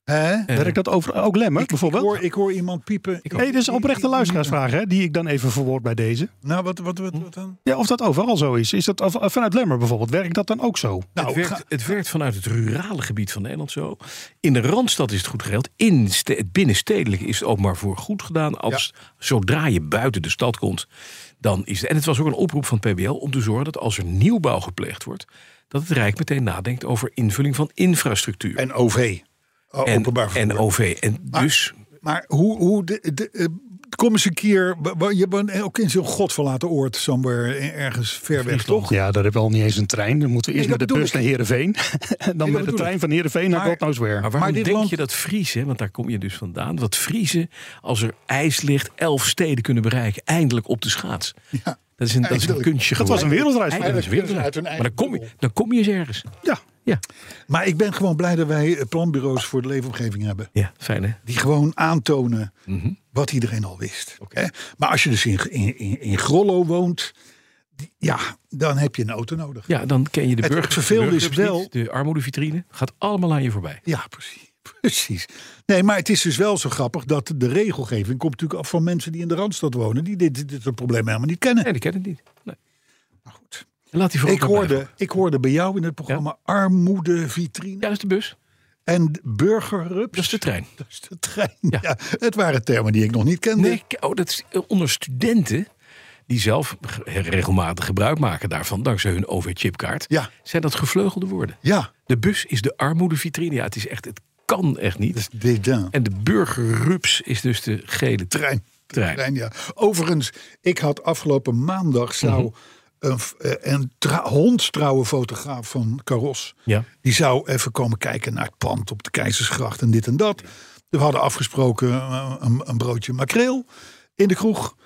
Hè? Werkt dat over ook Lemmer Ik, ik, bijvoorbeeld? hoor, ik hoor iemand piepen. Nee, dat is een oprechte luisteraarsvraag, hè, die ik dan even verwoord bij deze. Nou, wat, wat, wat, wat dan? Ja, of dat overal zo is. Is dat of- vanuit Lemmer bijvoorbeeld? Werkt dat dan ook zo? Nou, het, werkt, ga- het werkt vanuit het rurale gebied van Nederland zo. In de Randstad is het goed geregeld. In ste- het binnenstedelijke is het ook maar voor goed gedaan. Als, Zodra je buiten de stad komt, dan is het... En het was ook een oproep van het P B L om te zorgen dat als er nieuwbouw gepleegd wordt, dat het Rijk meteen nadenkt over invulling van infrastructuur. En O V. O- En, openbaar vervoer. en O V. En Maar- dus... Maar hoe, hoe de, de, eh, kom eens een keer. wa- wa- Je bent ook in zo'n godverlaten oord, somewhere ergens ver weg, toch? Ja, daar hebben we al niet eens een trein. Dan moeten we eerst Nee, met de dat bus naar bedoel Heerenveen. En dan met de bedoel trein ik. van Heerenveen naar Maar- God knows where. Maar waarom Maar dit denk land- je dat Friese, want daar kom je dus vandaan, dat Friese, als er ijs ligt, elf steden kunnen bereiken, eindelijk op de schaats? Ja. Dat is een, dat is een Eindelijk. kunstje Dat was een geworden. wereldreis. Eindelijk Eigenlijk is een uit hun wereldreis. Maar dan eigen kom, je, dan kom je eens ergens. Ja. Ja, Maar ik ben gewoon blij dat wij eh, planbureaus voor de leefomgeving hebben. ja fijn hè? Die gewoon aantonen Mhm. wat iedereen al wist. Hè? Maar als je dus in, in, in, in Grollo woont, die- ja, dan heb je een auto nodig. Ja, dan ken je de Het burger. vervelende is de burgerhubs wel- niet, de armoedevitrine gaat allemaal aan je voorbij. Ja, precies. Precies. Nee, maar het is dus wel zo grappig dat de regelgeving komt natuurlijk af van mensen die in de Randstad wonen, die dit, dit, dit probleem helemaal niet kennen. Nee, die kennen het niet. Nee. Maar goed. En laat die voor Ik hoorde, ik hoorde bij jou in het programma armoedevitrine Ja, dat is de bus. en burgerrups. Dat is de trein. Dat is de trein. Ja. Ja. Het waren termen die ik nog niet kende. Nee, k- oh, dat is eh, onder studenten die zelf ge- regelmatig gebruik maken daarvan, dankzij hun O V-chipkaart, Ja. zijn dat gevleugelde woorden. Ja, De bus is de armoedevitrine. Ja, het is echt, het kan echt niet. dat is dédain. En de burgerrups is dus de gele Trein. trein. Trein, ja. Overigens, ik had afgelopen maandag zou Mhm. een, f- eh, een tra- hondstrouwe fotograaf van Caros, Ja. die zou even komen kijken naar het pand op de Keizersgracht en dit en dat. We hadden afgesproken eh, een, een broodje makreel in de kroeg.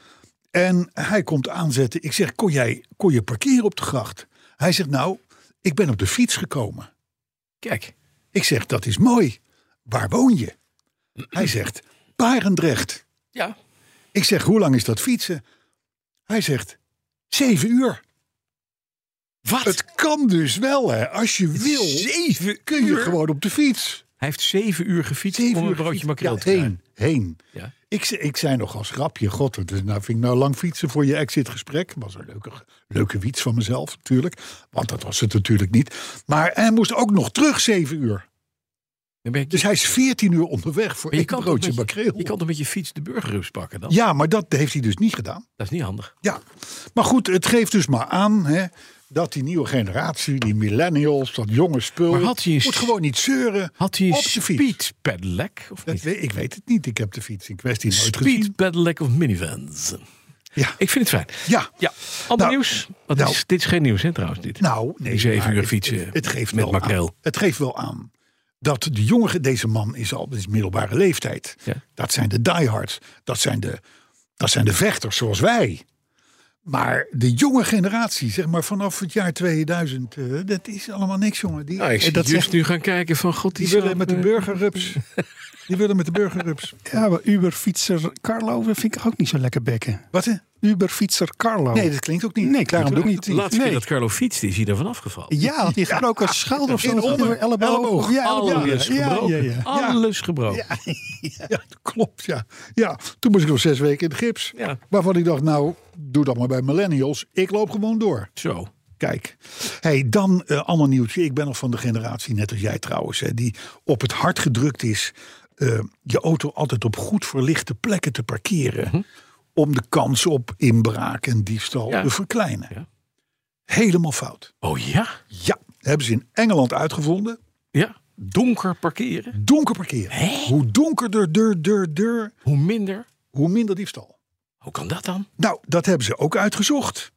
En hij komt aanzetten. Ik zeg, kon jij kon je parkeren op de gracht? Hij zegt, nou, ik ben op de fiets gekomen. Kijk, Ik zeg, dat is mooi. Waar woon je? Hij zegt, Barendrecht. ja. Ik zeg, hoe lang is dat fietsen? Hij zegt, zeven uur. Wat? Het kan dus wel, hè. Als je wil, Zeven kun je uur? gewoon op de fiets. Hij heeft zeven uur gefietst Zeven om een uur broodje gefietst. makreel Ja, te krijgen. heen, heen. Ja. Ik, ze- ik zei nog als grapje, god, dat is, nou vind ik nou lang fietsen voor je exitgesprek. Was een leuke, leuke wiets van mezelf natuurlijk. Want dat was het natuurlijk niet. Maar hij moest ook nog terug zeven uur. Dan ben je, Dus hij is veertien uur onderweg voor maar je één kan toch broodje met je- makreel. Je kan toch met je fiets de burgerrups pakken dan? Ja, maar dat heeft hij dus niet gedaan. Dat is niet handig. Ja, maar goed, het geeft dus maar aan hè, dat die nieuwe generatie, die millennials, dat jonge spul, Maar had hij een moet s- gewoon niet zeuren Had hij een op de fiets. speed pedelec of Dat niet? weet, ik weet het niet, ik heb de fiets in kwestie nooit gezien. Speed pedelec of minivans? Ja. Ik vind het fijn. Ja, Ja, ander Nou, nieuws. Wat nou. is, dit is geen nieuws, hè, trouwens. Dit. nou, nee, Die zeven maar uur het- fietsen het, het geeft met wel makreel. Aan, het geeft wel aan dat de jonge, deze man is al is middelbare leeftijd. Ja. Dat zijn de diehards, dat zijn de, dat zijn de vechters zoals wij. Maar de jonge generatie, zeg maar vanaf het jaar tweeduizend, eh, dat is allemaal niks, jongen. Die, Nou, ik zie dat juist zegt- nu gaan kijken van god, die, die willen zou, met de eh, burgerrups. Die willen met de burgerrups. Ja, maar Uber-fietser Carlo, dat vind ik ook niet zo lekker bekken. Wat hè? Uber-fietser Carlo. Nee, dat klinkt ook niet. Nee, daarom klinkt doe ook ik niet. het De laatste keer Nee. dat Carlo fietste is hij daarvan afgevallen. Ja, had hij gebroken schouder of zo? In onder- elleboog. elleboog. Ja, elleboog. Alles Ja, gebroken. ja, ja. Alles gebroken. Ja, dat klopt, ja. Ja, toen moest ik nog zes weken in de gips. Ja. Waarvan ik dacht, nou, doe dat maar bij millennials. Ik loop gewoon door. Zo. Kijk, hey, dan uh, ander nieuwtje. Ik ben nog van de generatie, net als jij trouwens, hè, die op het hart gedrukt is uh, je auto altijd op goed verlichte plekken te parkeren. Mhm. Om de kans op inbraak en diefstal Ja. te verkleinen. Ja. Helemaal fout. Oh ja? Ja, hebben ze in Engeland uitgevonden. Ja. Donker parkeren. Donker parkeren. Hoe donkerder deur, deur, deur, Hoe minder? hoe minder diefstal. Hoe kan dat dan? Nou, dat hebben ze ook uitgezocht.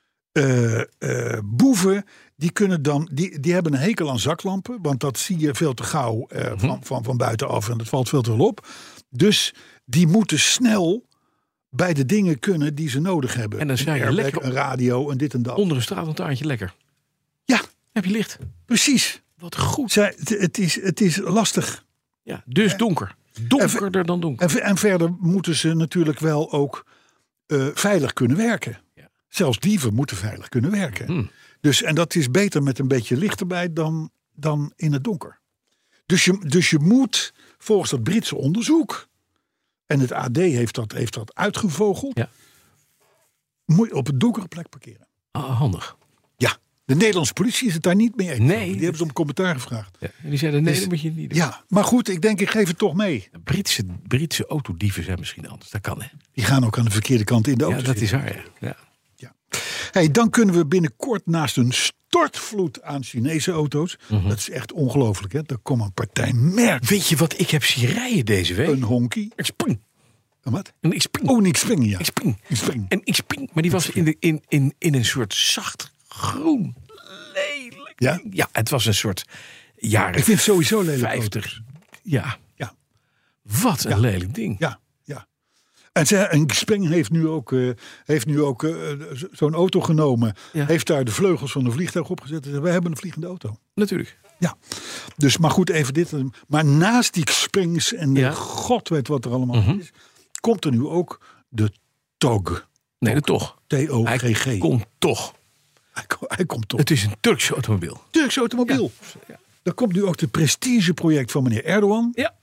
Uh, uh, boeven, die kunnen dan, die, die hebben een hekel aan zaklampen, want dat zie je veel te gauw uh, Mm-hmm. van, van, van buitenaf en dat valt veel te veel op. Dus die moeten snel bij de dingen kunnen die ze nodig hebben. En dan zijn een je airbag, lekker een radio en dit en dat. onder een straatlantaarntje lekker. Ja, Heb je licht? precies. Wat goed. Zij, het, het, is, het is lastig. Ja, dus donker. Donkerder dan donker. En, en verder moeten ze natuurlijk wel ook uh, veilig kunnen werken. Ja. Zelfs dieven moeten veilig kunnen werken. Hmm. Dus, en dat is beter met een beetje licht erbij dan, dan in het donker. Dus je, dus je moet volgens dat Britse onderzoek, en het A D heeft dat, heeft dat uitgevogeld, Ja. moet je op een donkere plek parkeren. Ah, handig. Ja, de Nederlandse politie is het daar niet mee eens. Nee. Die hebben ze om commentaar gevraagd. Ja. En die zeiden, nee, Dus- dat moet je niet doen. Ja, maar goed, ik denk ik geef het toch mee. Britse, Britse autodieven zijn misschien anders. Dat kan, hè? Die gaan ook aan de verkeerde kant in de auto Ja, dat is zitten. waar, ja. ja. Hey, dan kunnen we binnenkort naast een stortvloed aan Chinese auto's. Mhm. Dat is echt ongelooflijk, hè? Er komt een partij merk. Weet je wat ik heb zien rijden deze week? Een honkie. Ik spring. Een wat? Een Xpeng. Oh, een Xpeng, ja. Ik spring. Een Xpeng. En ik spring. Maar die was in, de, in, in, in een soort zacht groen. Lelijk. Ja? Ja, het was een soort jaren Ik vind het sowieso lelijk. vijftig. Ja. Ja. Wat een Ja. lelijk ding. Ja, ja. En ze, en Xpeng heeft nu ook, uh, heeft nu ook uh, zo- zo'n auto genomen. Ja. Heeft daar de vleugels van een vliegtuig opgezet. En zei, wij hebben een vliegende auto. Natuurlijk. Ja. Dus, maar goed, even dit. Maar naast die Xpengs en Ja. god weet wat er allemaal Mhm. is, komt er nu ook de T O G. Nee, dat toch. T O G G. Hij komt toch. Hij, ko- hij komt toch. Het is een Turks automobiel. Turks automobiel. Ja. Er komt nu ook het prestigeproject van meneer Erdogan. Ja.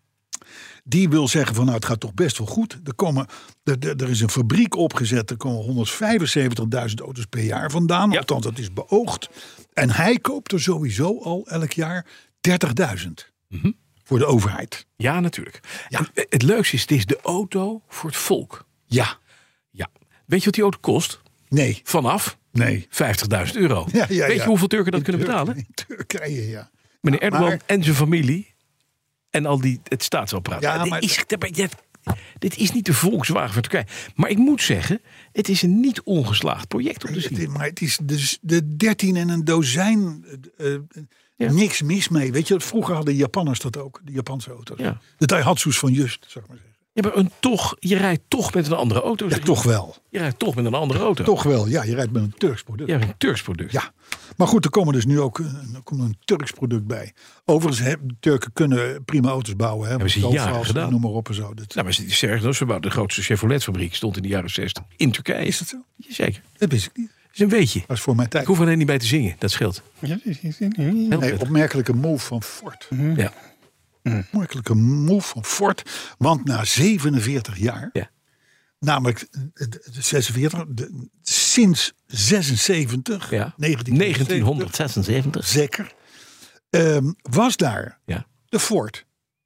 Die wil zeggen van nou het gaat toch best wel goed. Er, komen, er, er, er is een fabriek opgezet. Er komen honderdvijfenzeventigduizend auto's per jaar vandaan. Ja. Althans dat is beoogd. En hij koopt er sowieso al elk jaar dertigduizend. Mhm. Voor de overheid. Ja, natuurlijk. Ja. En het leukste is, het is de auto voor het volk. Ja. Ja. Weet je wat die auto kost? Nee. Vanaf Nee. vijftigduizend euro. Ja, ja, Weet ja. je hoeveel Turken dat In kunnen Turk- betalen? In Turkije, ja. Meneer Erdogan maar- en zijn familie. En al die, het staatsapparaat. Ja, dit, maar- is, dit, dit is niet de Volkswagen van Turkije. Maar ik moet zeggen, het is een niet ongeslaagd project om te Het is- zien. maar het is dus de dertien en een dozijn. eh, eh, Ja. Niks mis mee. Weet je, vroeger hadden Japanners dat ook. De Japanse auto's. Ja. De Daihatsu's van Just, zou ik maar zeggen. Ja, maar een toch, je rijdt toch met een andere auto. Ja, zeg je. toch wel. Je rijdt toch met een andere auto. Toch wel. Ja, je rijdt met een Turks product. Ja, een Turks product. Ja. Maar goed, er komen dus nu ook een, er komt een Turks product bij. Overigens, hè, de Turken kunnen prima auto's bouwen. Hè, Hebben ze Golf jaren als- gedaan. Noem maar op en zo. Dat, Nou, maar ze zeggen dat ze bouwden de grootste Chevrolet-fabriek stond in de jaren zestig in Turkije. is dat zo? Jazeker. Dat wist ik niet. Dat is een weetje. Dat is voor mijn tijd. Ik hoef er alleen niet bij te zingen. Dat scheelt. Heel Nee, prettig. opmerkelijke move van Ford. Ja. Opmerkelijke move van Ford. Want na zevenenveertig jaar, Ja. namelijk eh, de, de zesenveertig, de, sinds zesenzeventig, Ja. negentienhonderdzeventig, negentienhonderdzesenzeventig. zeker, ehm, was daar Ja. de Ford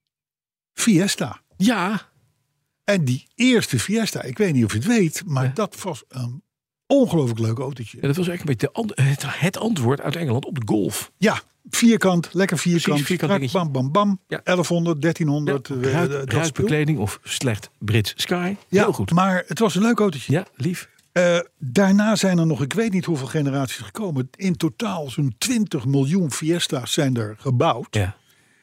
Fiesta. Ja. En die eerste Fiesta, ik weet niet of je het weet, maar Ja. dat was een ongelooflijk leuk autootje. Ja, dat was eigenlijk een beetje de an- het, het antwoord uit Engeland op de Golf. Ja, vierkant, lekker vierkant, Precies, vierkant strak, dingetje. bam, bam, bam. Ja. elfhonderd, dertienhonderd. Ja, eh, ruit, dat spul. ruitbekleding of slecht Brits Sky. Ja, Heel goed. maar het was een leuk autootje. Ja, lief. Eh, daarna zijn er nog, ik weet niet hoeveel generaties gekomen. In totaal zo'n twintig miljoen Fiesta's zijn er gebouwd. Ja.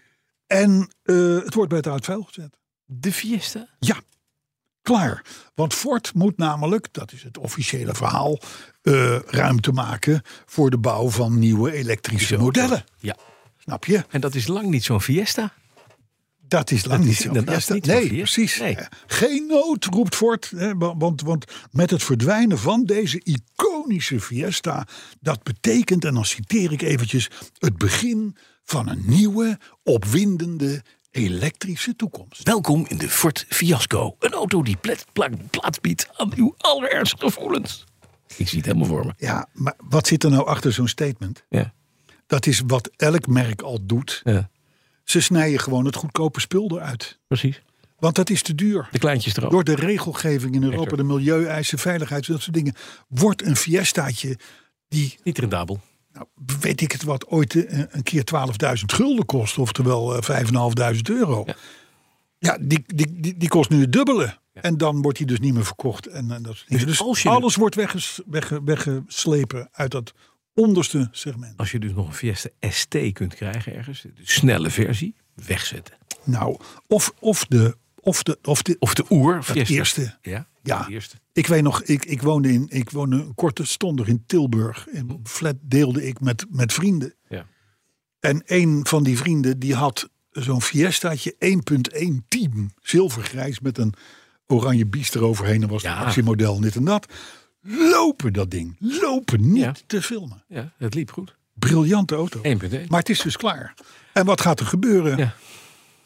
En eh, het wordt bij het uitvuil gezet. De Fiesta? Ja, klaar. Want Ford moet namelijk, dat is het officiële verhaal, eh, ruimte maken voor de bouw van nieuwe elektrische modellen. Ja. Snap je? En dat is lang niet zo'n Fiesta. Dat is lang Dat niet is zo. inderdaad Fiesta. niet zo'n Nee, Fiesta. precies. Nee. Eh, Geen nood, roept Ford. Hè, wa- want, want met het verdwijnen van deze iconische Fiesta, dat betekent, en dan citeer ik eventjes, het begin van een nieuwe, opwindende elektrische toekomst. Welkom in de Ford Fiasco. Een auto die pla- pla- plaats biedt aan uw allerergste gevoelens. Ik zie het helemaal voor me. Ja, maar wat zit er nou achter zo'n statement? Ja. Dat is wat elk merk al doet. Ja, Ze snijden gewoon het goedkope spul eruit. precies. Want dat is te duur. De kleintjes erop. Door de regelgeving in Europa, de milieueisen, veiligheids, dat soort dingen, wordt een Fiestaatje die, Niet rendabel. nou, weet ik het wat, ooit een, een keer twaalfduizend gulden kost, oftewel uh, vijfduizend vijfhonderd euro. Ja. Ja, die, die, die, die kost nu het dubbele. Ja. En dan wordt die dus niet meer verkocht. En, en dat soort dingen. Dus Dus, als je- alles wordt wegges, wegge, weggeslepen uit dat onderste segment. Als je dus nog een Fiesta S T kunt krijgen ergens, de snelle versie, wegzetten. Nou, of, of de... Of de, of de, Of de oer dat Fiesta. eerste. Ja, Ja. de eerste. Ik weet nog, ik, ik woonde in, ik woonde een korte stondig in Tilburg. In een flat deelde ik met, met vrienden. Ja. En een van die vrienden die had zo'n Fiestaatje één punt één team. Zilvergrijs met een oranje biest eroverheen. Dat was Ja. het actiemodel, dit en dat. Lopen dat ding. Lopen niet Ja. te filmen. Ja, het liep goed. Briljante auto. één punt één. Maar het is dus klaar. En wat gaat er gebeuren? Ja.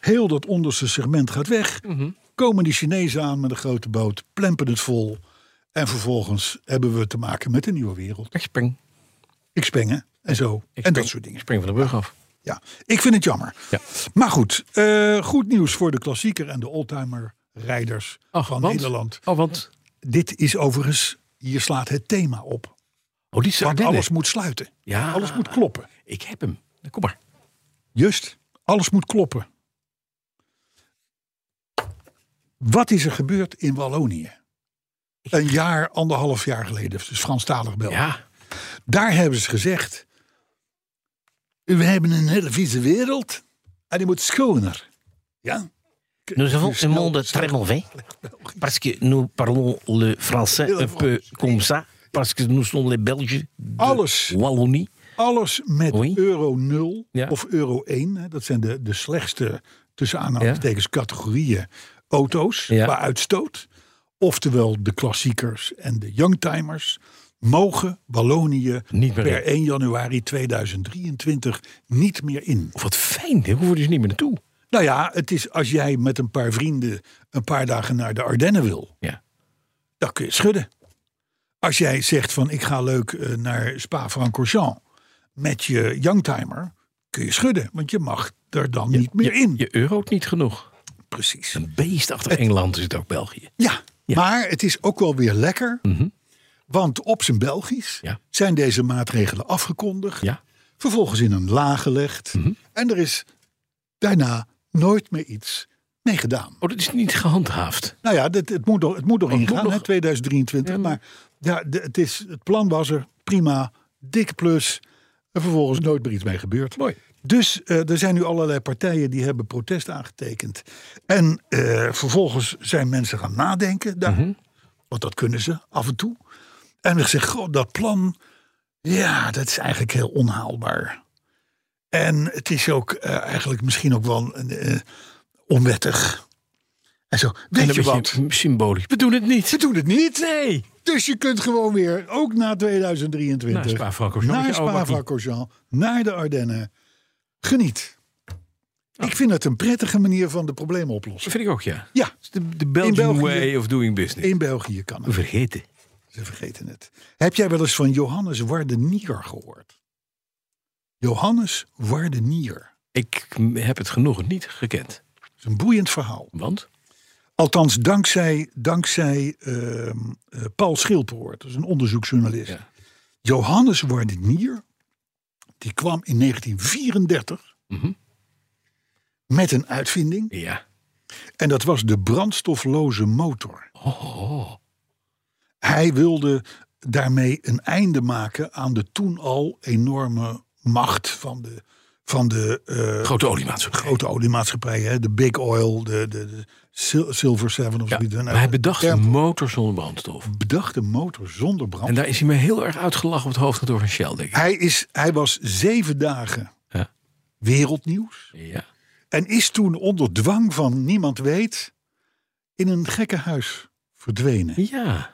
Heel dat onderste segment gaat weg. Mm-hmm. Komen die Chinezen aan met een grote boot, plempen het vol. En vervolgens hebben we te maken met een nieuwe wereld. Ik spring. Ik spengen en zo. Ik en spring, dat soort dingen. Ik spring van de brug af. Ja, ik vind het jammer. Ja. Maar goed, uh, goed nieuws voor de klassieker en de oldtimer rijders Ach, van want? Nederland. Oh, want? Dit is overigens, hier slaat het thema op. Oh, die Want alles moet sluiten. Ja. Alles moet kloppen. Ik heb hem. Kom maar. Just, alles moet kloppen. Wat is er gebeurd in Wallonië? Een jaar, anderhalf jaar geleden, dus Franstalig België. Ja. Daar hebben ze gezegd, we hebben een hele vieze wereld en die moet schoner. Ja? Nous avons un monde très mauvais parce que nous parlons le français un peu comme ça parce que nous sommes les Belges de Alles. Wallonie. Alles met Oui. euro nul Ja. of euro één. Hè, dat zijn de, de slechtste, tussen aanhalingstekens, categorieën auto's Ja. qua uitstoot. Oftewel de klassiekers en de youngtimers mogen Wallonië Niet meer per in. één januari tweeduizend drieëntwintig niet meer in. Of wat fijn, daar hoeven we dus niet meer naartoe. Nou ja, het is als jij met een paar vrienden een paar dagen naar de Ardennen wil, Ja. dan kun je schudden. Als jij zegt van ik ga leuk uh, naar Spa-Francorchamps met je youngtimer, kun je schudden. Want je mag er dan niet meer je, in. Je euroot niet genoeg. Precies. Een beest achter Engeland is het ook België. Ja, Ja. maar het is ook wel weer lekker. Mhm. Want op zijn Belgisch Ja. zijn deze maatregelen afgekondigd. Ja. Vervolgens in een la gelegd. Mhm. En er is daarna nooit meer iets mee gedaan. Oh, dat is niet gehandhaafd. Nou ja, dit, het moet nog, het moet nog Oh, het ingaan, moet hè, nog. tweeduizend drieëntwintig. Ja, maar- maar ja, de, het, is, het plan was er, prima, dik plus. En vervolgens nooit meer iets mee gebeurd. Mooi. Dus uh, er zijn nu allerlei partijen die hebben protest aangetekend. En uh, vervolgens zijn mensen gaan nadenken daar. Mhm. Want dat kunnen ze af en toe. En we zeggen, goh, dat plan, ja, dat is eigenlijk heel onhaalbaar. En het is ook uh, eigenlijk misschien ook wel uh, onwettig. En zo, weet En dan je ben wat? symbolisch. We doen het niet. We doen het niet. Nee. Dus je kunt gewoon weer, ook na tweeduizend drieëntwintig... Naar Spa-Francorchamps. Naar met je oude bakkie. Spa-Francorchamps, naar de Ardennen. Geniet. Ik vind het een prettige manier van de problemen oplossen. Dat vind ik ook, ja. Ja, Het is de, de Belgian België- way of doing business. in België kan We het. vergeten. Ze vergeten het. Heb jij wel eens van Johannes Wardenier gehoord? Johannes Wardenier. Ik heb het genoeg niet gekend. Dat is een boeiend verhaal. Want? Althans, dankzij, dankzij uh, uh, Paul Schilpehoort, dat is een onderzoeksjournalist. Ja. Johannes Wardenier, die kwam in negentien vierendertig Mhm. met een uitvinding. Ja. En dat was de brandstofloze motor. Oh. Hij wilde daarmee een einde maken aan de toen al enorme macht van de, van de uh, Grote oliemaatschappij. grote oliemaatschappijen. Hè? De Big Oil, de, de, de Sil- Silver Seven of Ja, zoiets. maar hij bedacht Term- een motor zonder brandstof. bedacht een motor zonder brand. En daar is hij me heel erg uitgelachen op het hoofdkantoor van Shell, denk ik. Hij, is, hij was zeven dagen Ja. wereldnieuws. Ja. En is toen onder dwang van niemand weet in een gekkenhuis verdwenen. Ja.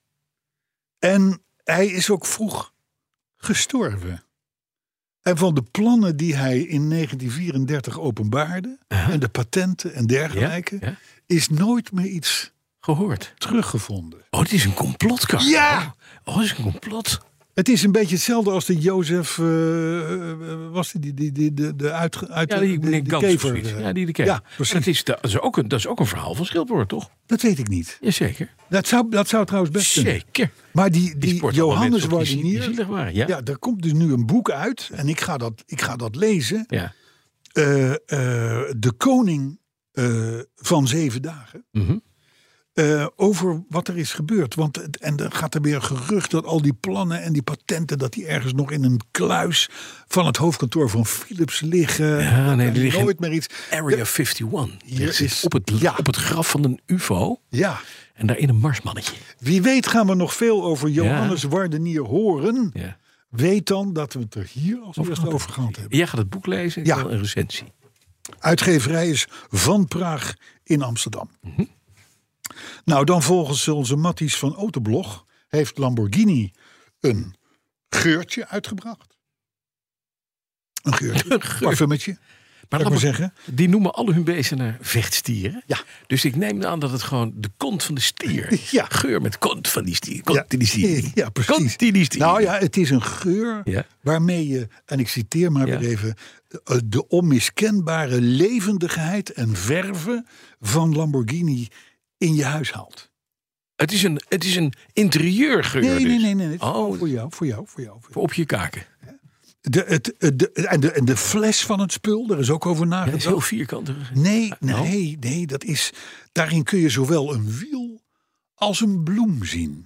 En hij is ook vroeg gestorven. En van de plannen die hij in negentien vierendertig openbaarde, Aha. en de patenten en dergelijke, Ja, ja. is nooit meer iets Gehoord. teruggevonden. Oh, het is een complotkaart. Ja! Oh, het is een complot. Het is een beetje hetzelfde als de Jozef, uh, was die, die, die, die, de, de uit, uit Ja, die de, meneer de Gans of kever. zoiets. de- Ja, die de kever. Ja, precies. Dat is, dat, is ook een, dat is ook een verhaal van Schilpehoort, toch? Dat weet ik niet. Jazeker. Dat zou, dat zou trouwens best kunnen. Zeker. Maar die, die, sporten allemaal Johannes mensen op die zie- die Wardenier, zielig waren, ja. ja, er komt dus nu een boek uit en ik ga dat, ik ga dat lezen. Ja. Uh, uh, de koning uh, van zeven dagen. Mhm. Uh, over wat er is gebeurd. Want het, en er gaat er weer een gerucht dat al die plannen en die patenten, dat die ergens nog in een kluis van het hoofdkantoor van Philips liggen. Ja, nee, die liggen nooit meer iets. Area De- eenenvijftig. Hier Dat zit is- op, het, ja. op het graf van een U F O. Ja, En daarin een marsmannetje. wie weet gaan we nog veel over Johannes Wardenier horen. Ja. Weet dan dat we het er hier als Over eerste gehad over gehad hebben. Jij gaat het boek lezen. Ik Ja. wil een recensie. Uitgeverij is Van Praag in Amsterdam. Mhm. Nou, dan volgens onze Matties van Autoblog heeft Lamborghini een geurtje uitgebracht. Een geurtje, Een geur. parfumetje. Maar laat maar maar zeggen. Die noemen al hun beesten vechtstieren. Ja. Dus ik neem aan dat het gewoon de kont van de stier. Ja. Geur met kont van die stier. Kont Ja. die stier. Ja, precies. Kont die stier. Nou ja, het is een geur Ja. waarmee je, en ik citeer maar Ja. weer even, eh, de onmiskenbare levendigheid en verve van Lamborghini in je huis haalt. Het is een, het is een interieurgeur. Nee, dus. nee, nee, nee. nee. Oh, Voor jou, voor jou, voor jou. Voor jou. voor op je kaken. De, het, de, en, de, en de fles van het spul, daar is ook over Ja, dat nagedacht. is heel vierkant. Nee, Nou. nee, nee, dat is. Daarin kun je zowel een wiel als een bloem zien.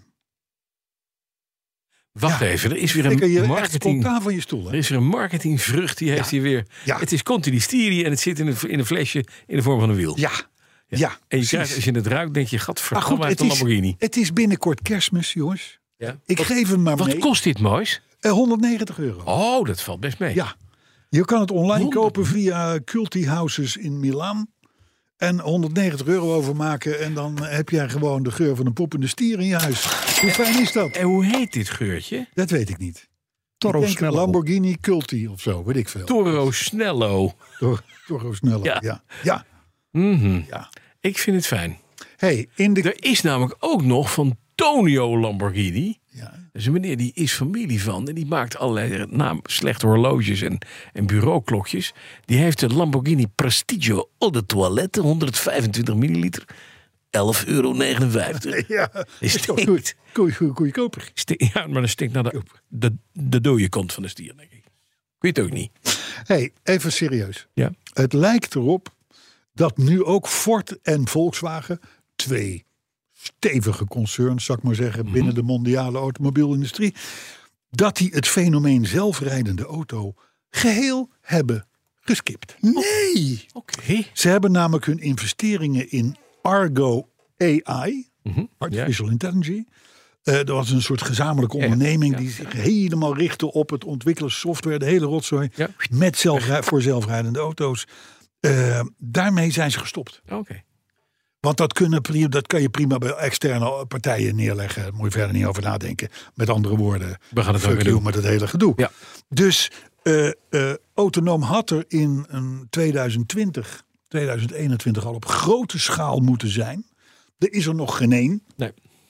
Wacht Ja. even, er is weer Dan kun je een echt marketing. spontaan van je stoel. Er Hè? is er een marketingvrucht, die heeft Ja. hij weer. Ja. Het is Conti-Stiri en het zit in een, in een flesje in de vorm van een wiel. Ja, ja. En je precies. krijgt, als je het ruikt, denk je, gadverdamme, Maar goed, uit het een is, Lamborghini. het is binnenkort Kerstmis, jongens. Ja. Ik geef hem maar Wat mee. kost dit moois? Eh, honderdnegentig euro. Oh, dat valt best mee. Ja. Je kan het online honderd kopen via Culti Houses in Milaan. En honderdnegentig euro overmaken. En dan heb jij gewoon de geur van een poppende stier in je huis. Hoe fijn is dat? En hoe heet dit geurtje? Dat weet ik niet. Toro Ik denk Snello. Lamborghini Culti of zo, weet ik veel. Toro Snello. Tor- Toro Snello, Ja. ja. Ja. Mhm. ja. Ik vind het fijn. Hey, in de... Er is namelijk ook nog van Tonio Lamborghini. Ja. Dat is een meneer die is familie van. En die maakt allerlei naam, slechte horloges en, en bureauklokjes. Die heeft de Lamborghini Prestigio Eau de Toilette. honderdvijfentwintig milliliter. elf euro negenenvijftig. Ja, Is is toch stinkt. goed. Goeie, goeie, goeie koper. Stinkt- Ja, maar dat stinkt naar de, de, de dode kont van de stier, denk ik. Ik weet het ook niet. Hey, even serieus. Ja. Het lijkt erop dat nu ook Ford en Volkswagen, twee stevige concerns, zou ik maar zeggen, binnen de mondiale automobielindustrie, dat die het fenomeen zelfrijdende auto geheel hebben geskipt. Nee! Oké. Ze hebben namelijk hun investeringen in Argo A I, Mhm. Artificial Intelligence. Eh, dat was een soort gezamenlijke onderneming ja, die zich helemaal richtte op het ontwikkelen software, de hele rotzooi, Ja. met zelfrij- voor zelfrijdende auto's. Eh, daarmee zijn ze gestopt. Oké. Want dat, kunnen, pri- dat kan je prima bij externe partijen neerleggen. Daar moet je verder niet over nadenken. Met andere woorden, We gaan het fuck ook weer you doen. met het hele gedoe. Ja. Dus eh, eh, autonoom had er in een tweeduizend twintig, tweeduizend eenentwintig al op grote schaal moeten zijn. Er is er nog geen één. Nee.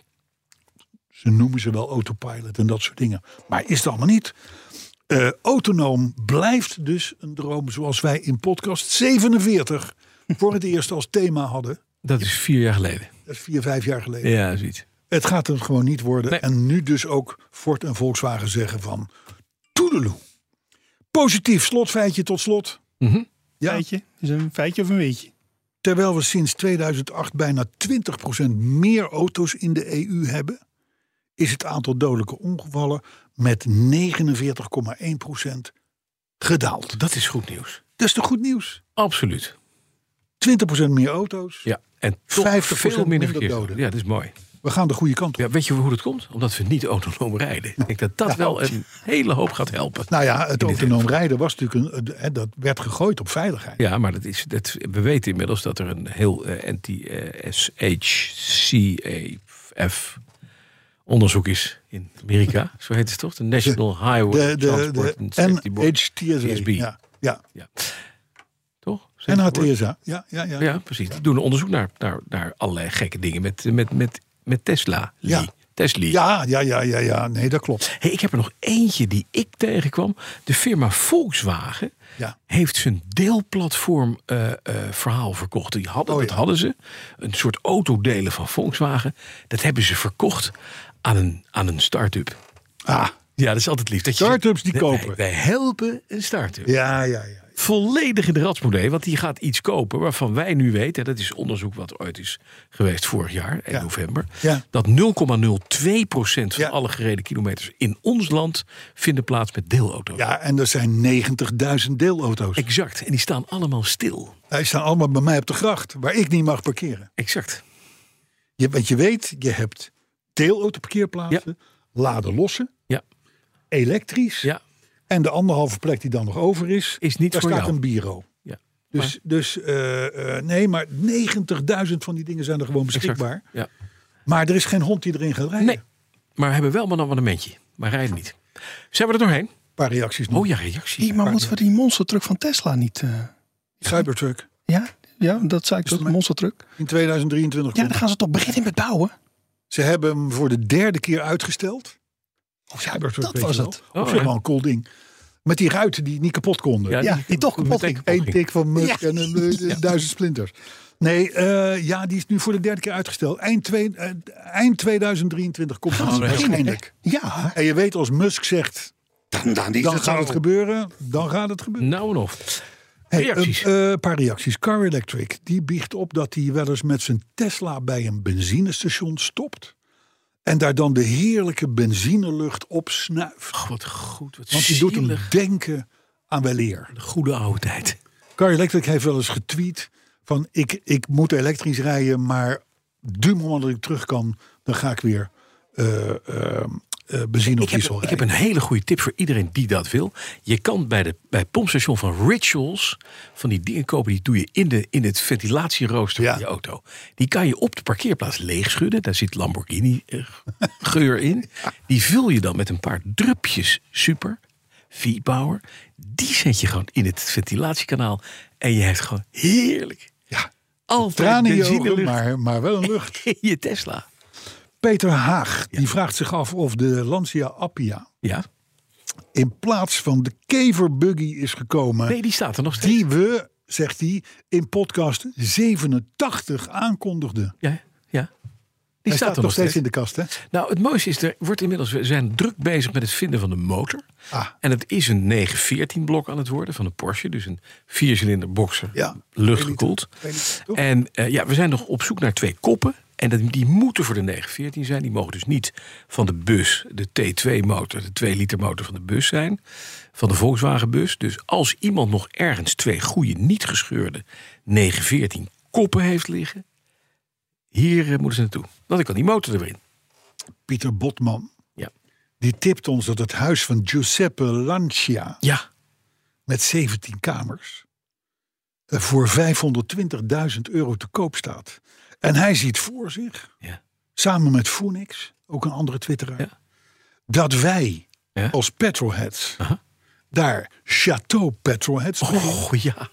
Ze noemen ze wel autopilot en dat soort dingen. Maar is het allemaal niet. Eh, autonoom blijft dus een droom zoals wij in podcast zevenenveertig voor het eerst als thema hadden. Dat is vier jaar geleden. Dat is vier, vijf jaar geleden. Ja, zoiets. Het gaat hem gewoon niet worden. Nee. En nu dus ook Ford en Volkswagen zeggen van toedeloe. Positief slotfeitje tot slot. Mhm. Ja, Feitje? Is het een feitje of een weetje? terwijl we sinds tweeduizend acht bijna twintig procent meer auto's in de E U hebben, is het aantal dodelijke ongevallen met negenenveertig komma één procent gedaald. Dat is goed nieuws. Dat is toch goed nieuws? Absoluut. twintig procent meer auto's. Ja. En toch vijftig procent veel minder minder verkeer. doden. Ja, dat is mooi. We gaan de goede kant op. Ja, weet je hoe dat komt? Omdat we niet autonoom rijden. Ik denk dat dat wel een hele hoop gaat helpen. Nou ja, het In dit autonoom geval. rijden was natuurlijk een, eh, dat werd gegooid op veiligheid. Ja, maar dat is, dat, we weten inmiddels dat er een heel uh, anti-S H C A F onderzoek is in Amerika. Zo heet het toch? De National Highway De, de, Transport de and Safety N Board. H T S A. T S B. Ja, ja. Ja. Toch? N H T S A. Ja, ja, ja. Ja, precies. Die doen een onderzoek naar, naar, naar allerlei gekke dingen met, met, met, met Tesla. Ja. Lee. Tesla. Ja, ja, ja, ja, ja. Nee, dat klopt. Hey, ik heb er nog eentje die ik tegenkwam. De firma Volkswagen Ja. heeft zijn deelplatform eh, eh, verhaal verkocht. Die hadden, Oh, dat ja. hadden ze. Een soort autodelen van Volkswagen. Dat hebben ze verkocht aan een, aan een start-up. Ah, Ja, dat is altijd lief. Dat je- Start-ups die wij- kopen. Wij helpen een start-up. ja, ja, ja. Volledig in de ratsmodee, want die gaat iets kopen waarvan wij nu weten, dat is onderzoek wat ooit is geweest vorig jaar, in Ja. november, Ja. dat nul komma nul twee procent van Ja. alle gereden kilometers in ons land vinden plaats met deelauto's. Ja, en er zijn negentigduizend deelauto's. Exact, en die staan allemaal stil. Die staan allemaal bij mij op de gracht, waar ik niet mag parkeren. Exact. Je, want je weet, je hebt deelautoparkeerplaatsen, laden losse, Ja. elektrisch. Ja. En de anderhalve plek die dan nog over is, Is niet daar voor staat jou. een bureau. Ja. Dus, dus eh, eh, nee, maar negentigduizend van die dingen zijn er gewoon beschikbaar. Ja. Maar er is geen hond die erin gaat rijden. Nee, maar hebben wel maar een abonnementje, maar rijden niet. Zijn we er doorheen? Een paar reacties nog. Oh ja, reactie. Hey, maar moeten we die monstertruck van Tesla niet... eh, Cybertruck. Ja, ja dat zei ik toch, de monstertruck. In tweeduizend drieëntwintig. Ja, dan gaan ze toch beginnen met bouwen. Ze hebben hem voor de derde keer uitgesteld. Oh, Cybertruck, dat was het. Op zich wel een cool ding. Met die ruiten die niet kapot konden. Ja, die, ja, die toch kapot ging. Eén tik van Musk Ja. en een uh, duizend splinters. Nee, uh, ja, die is nu voor de derde keer uitgesteld. Eind, twee, uh, eind tweeduizend drieëntwintig komt het waarschijnlijk. Ja. En je weet, als Musk zegt, dan, dan, dan het gaat zo. het gebeuren. Dan gaat het gebeuren. Nou en of. Hey, Reacties. Een uh, uh, paar reacties. Car Electric, die biecht op dat hij wel eens met zijn Tesla bij een benzinestation stopt. En daar dan de heerlijke benzinelucht op snuift. Oh, wat goed, wat Want die doet hem zielig. denken aan weleer. De goede oude tijd. Car Electric heeft wel eens getweet van ik, ik moet elektrisch rijden, maar du moment dat ik terug kan, dan ga ik weer uh, uh, uh, benzine of Ik heb, diesel ik rijden. heb een hele goede tip voor iedereen die dat wil. Je kan bij, de, bij het pompstation van Rituals van die dingen kopen. Die doe je in, de, in het ventilatierooster Ja. van je auto. Die kan je op de parkeerplaats leegschudden. Daar zit Lamborghini eh, geur in. Die vul je dan met een paar drupjes super. V-Power. Die zet je gewoon in het ventilatiekanaal. En je hebt gewoon heerlijk. Ja, altijd tranen in je ogen, benzinelucht maar, maar wel een lucht. in je Tesla. Peter Haag, die vraagt zich af of de Lancia Appia Ja. in plaats van de keverbuggy is gekomen. Nee, die staat er nog steeds. Die we, zegt hij, in podcast zevenentachtig aankondigden. Ja, ja. Die Hij staat er nog steeds in de kast, hè? Nou, het mooiste is, er wordt inmiddels, we zijn druk bezig met het vinden van de motor. Ah. En het is een negen veertien blok aan het worden van een Porsche. Dus een viercilinder boxer, Ja. luchtgekoeld. Twee liter, toch? En uh, ja, we zijn nog op zoek naar twee koppen. En dat, die moeten voor de negen veertien zijn. Die mogen dus niet van de bus, de T twee motor, de twee liter motor van de bus zijn. Van de Volkswagen bus. Dus als iemand nog ergens twee goede, niet gescheurde negen veertien koppen heeft liggen, hier uh, moeten ze naartoe. Want ik kan die motor erin. Pieter Botman, Ja. die tipt ons dat het huis van Giuseppe Lancia Ja. met zeventien kamers uh, voor vijfhonderdtwintigduizend euro te koop staat. En hij ziet voor zich, Ja. samen met Phoenix, ook een andere twitteraar, Ja. dat wij Ja. als petrolheads Aha. daar Chateau Petrolheads beginnen, Oh ja.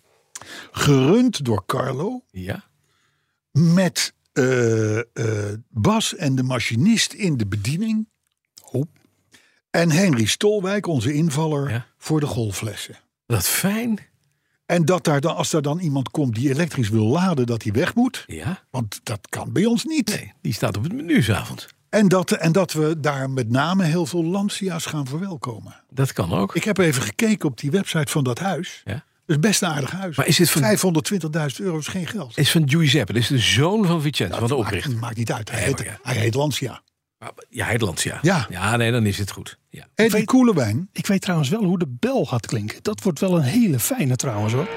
gerund door Carlo, Ja. met uh, uh, Bas en de machinist in de bediening. Oh. En Henry Stolwijk, onze invaller, Ja. voor de golfflessen. Wat fijn. En dat daar dan, als er dan iemand komt die elektrisch wil laden, dat hij weg moet. Ja. Want dat kan bij ons niet. Nee, die staat op het menu 's avonds. En, dat, en dat we daar met name heel veel Lancia's gaan verwelkomen. Dat kan ook. Ik heb even gekeken op die website van dat huis. Ja. Dat is best een aaardig huis. Maar is dit van- vijfhonderdtwintigduizend euro is geen geld. Is van Giuseppe. Dat is de zoon van Vincenzo, Dat van de maakt, oprichter. maakt niet uit. Hij, Nee, heet, maar ja. hij heet Lancia. Ja, Heidlands, ja. Ja. Ja, nee, dan is het goed. Ja. Eddie weet- Koelewijn. Ik weet trouwens wel hoe de bel gaat klinken. Dat wordt wel een hele fijne trouwens hoor.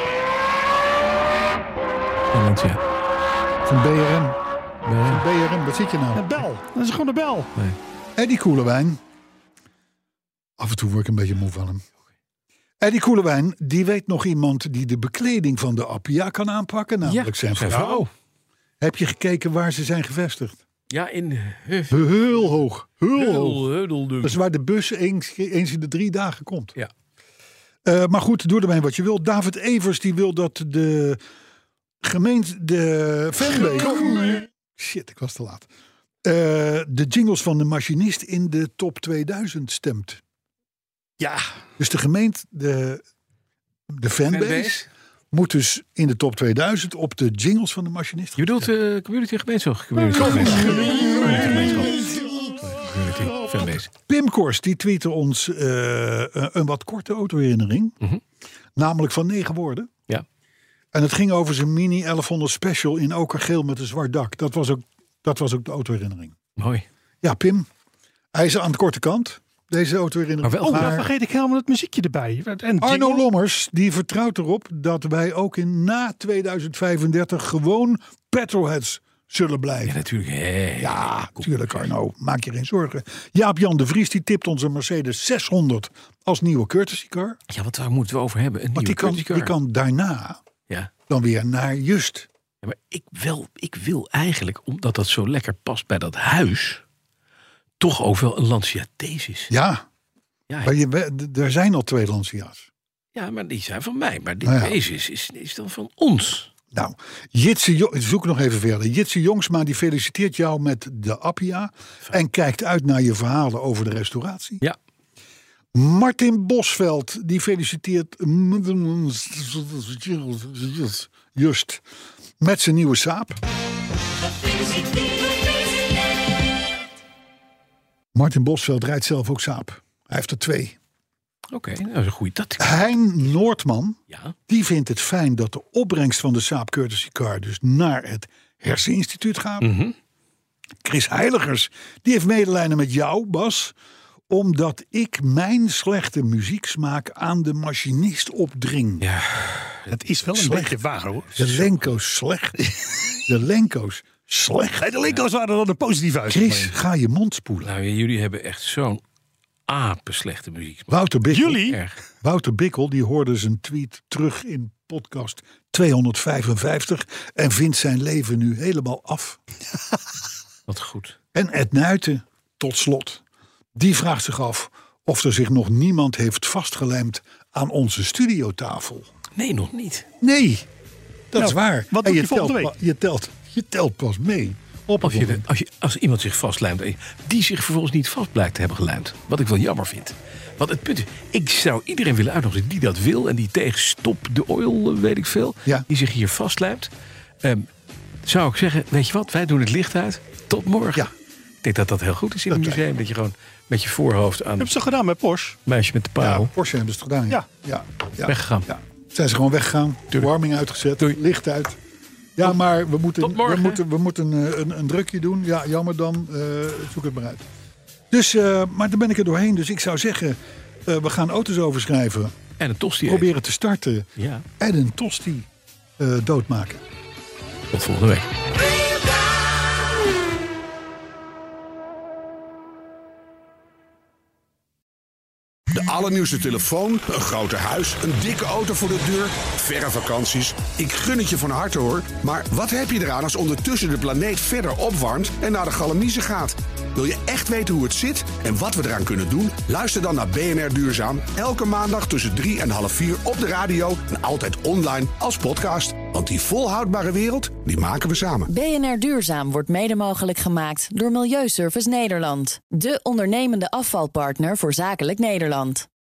Heidlands, ja. Van B R M. Nee. B R M, wat zit je nou? Een bel. Dat is gewoon de bel. Eddie Koelewijn. Af en toe word ik een beetje moe van hem. Eddie Koelewijn, die weet nog iemand die de bekleding van de Appia kan aanpakken. Namelijk Ja, zijn zijn vrouw. vrouw. Heb je gekeken waar ze zijn gevestigd? Ja, in Huf. Heel hoog. Heel hoog. Heudeldum. Dat is waar de bus eens, eens in de drie dagen komt. Ja. Uh, maar goed, doe ermee wat je wil. David Evers die wil dat de gemeente, de fanbase... Shit, ik was te laat. Uh, de jingles van de machinist in de top tweeduizend stemt. Ja. Dus de gemeente, de, de fanbase, Fanbase? moet dus in de top tweeduizend op de jingles van de machinist. Je bedoelt uh, community gemeenschap? Community gemeenschap. Community gemeenschap. Community fanbase. Pim Kors die tweette ons uh, een wat korte autoherinnering. Mm-hmm. Namelijk van negen woorden. Ja. En het ging over zijn Mini elfhonderd Special in okergeel met een zwart dak. Dat was ook, dat was ook de autoherinnering. Mooi. Ja, Pim. Hij is aan de korte kant. Deze autoherinnering. Maar wel Oh, Maar- dan vergeet ik helemaal het muziekje erbij. En Arno jingle. Lommers die vertrouwt erop dat wij ook in na tweeduizend vijfendertig gewoon petrolheads zullen blijven. Ja, natuurlijk. Hey, Ja, tuurlijk Arno. Maak je geen zorgen. Jaap-Jan de Vries die tipt onze Mercedes zeshonderd als nieuwe courtesy car. Ja, wat daar moeten we over hebben? Een Want nieuwe die kan, courtesy die car. kan daarna Ja. dan weer naar Just. Ja, maar ik, wel, ik wil eigenlijk, omdat dat zo lekker past bij dat huis, toch ook wel een Lancia Thesis. Ja, Ja, maar je, we- d- er zijn al twee Lancia's. Ja, maar die zijn van mij. Maar dit, Nou ja. deze is, is, is dan van ons. Nou, Jitse, Jo- zoek nog even verder. Jitse Jongsma die feliciteert jou met de Appia. En kijkt uit naar je verhalen over de restauratie. Ja. Martin Bosveld die feliciteert just met zijn nieuwe Saab. Martin Bosveld rijdt zelf ook Saab. Hij heeft er twee. Oké, okay, dat is een goeie. Dat... Hein Noordman, ja. die vindt het fijn dat de opbrengst van de Saab Courtesy Car dus naar het Herseninstituut gaat. Mm-hmm. Chris Heiligers, die heeft medelijden met jou, Bas, omdat ik mijn slechte muzieksmaak aan de machinist opdring. Ja, het is wel een slecht. beetje waar, hoor. De Lenko's slecht. De Lenko's slecht. Nee, de Lenko's waren dan de positieve uit. Chris, ga je mond spoelen. Nou, jullie hebben echt zo'n apenslechte muziek. Wouter Bikkel, Jullie? Erg. Wouter Bikkel die hoorde zijn tweet terug in podcast tweehonderdvijfenvijftig en vindt zijn leven nu helemaal af. Wat goed. En Ed Nuiten, tot slot, die vraagt zich af of er zich nog niemand heeft vastgelijmd aan onze studiotafel. Nee, nog niet. Nee, dat Nou, is waar. wat En doe je je volgende telt, week? pa- Je telt, je telt pas mee. Op Als, het je, moment. als, je, als iemand zich vastlijmt, die zich vervolgens niet vast blijkt te hebben gelijmd. Wat ik wel jammer vind. Want het punt is, ik zou iedereen willen uitnodigen die dat wil. En die tegen stop de oil, eh, weet ik veel. Ja. Die zich hier vastlijmt. Ehm, zou ik zeggen, weet je wat, wij doen het licht uit. Tot morgen. Ja. Ik denk dat dat heel goed is in Dat het museum. Dat je gewoon met je voorhoofd aan Hebben ze gedaan met Porsche? meisje met de Ja, paal Porsche hebben ze het gedaan. Ja. ja. ja. weggegaan. Ja. Zijn ze gewoon weggegaan. Warming uitgezet. Doei. Licht uit. Ja, maar we moeten, tot morgen. we moeten, we moeten een, een, een drukje doen. Ja, jammer dan. Uh, zoek het maar uit. Dus, uh, maar dan ben ik er doorheen. Dus ik zou zeggen, uh, we gaan auto's overschrijven. En een tosti. Proberen te starten. Ja. En een tosti uh, doodmaken. Tot volgende week. De allernieuwste telefoon, een groter huis, een dikke auto voor de deur, verre vakanties. Ik gun het je van harte hoor. Maar wat heb je eraan als ondertussen de planeet verder opwarmt en naar de galamiezen gaat? Wil je echt weten hoe het zit en wat we eraan kunnen doen? Luister dan naar B N R Duurzaam. Elke maandag tussen drie en half vier op de radio en altijd online als podcast. Want die volhoudbare wereld, die maken we samen. B N R Duurzaam wordt mede mogelijk gemaakt door Milieuservice Nederland. De ondernemende afvalpartner voor zakelijk Nederland.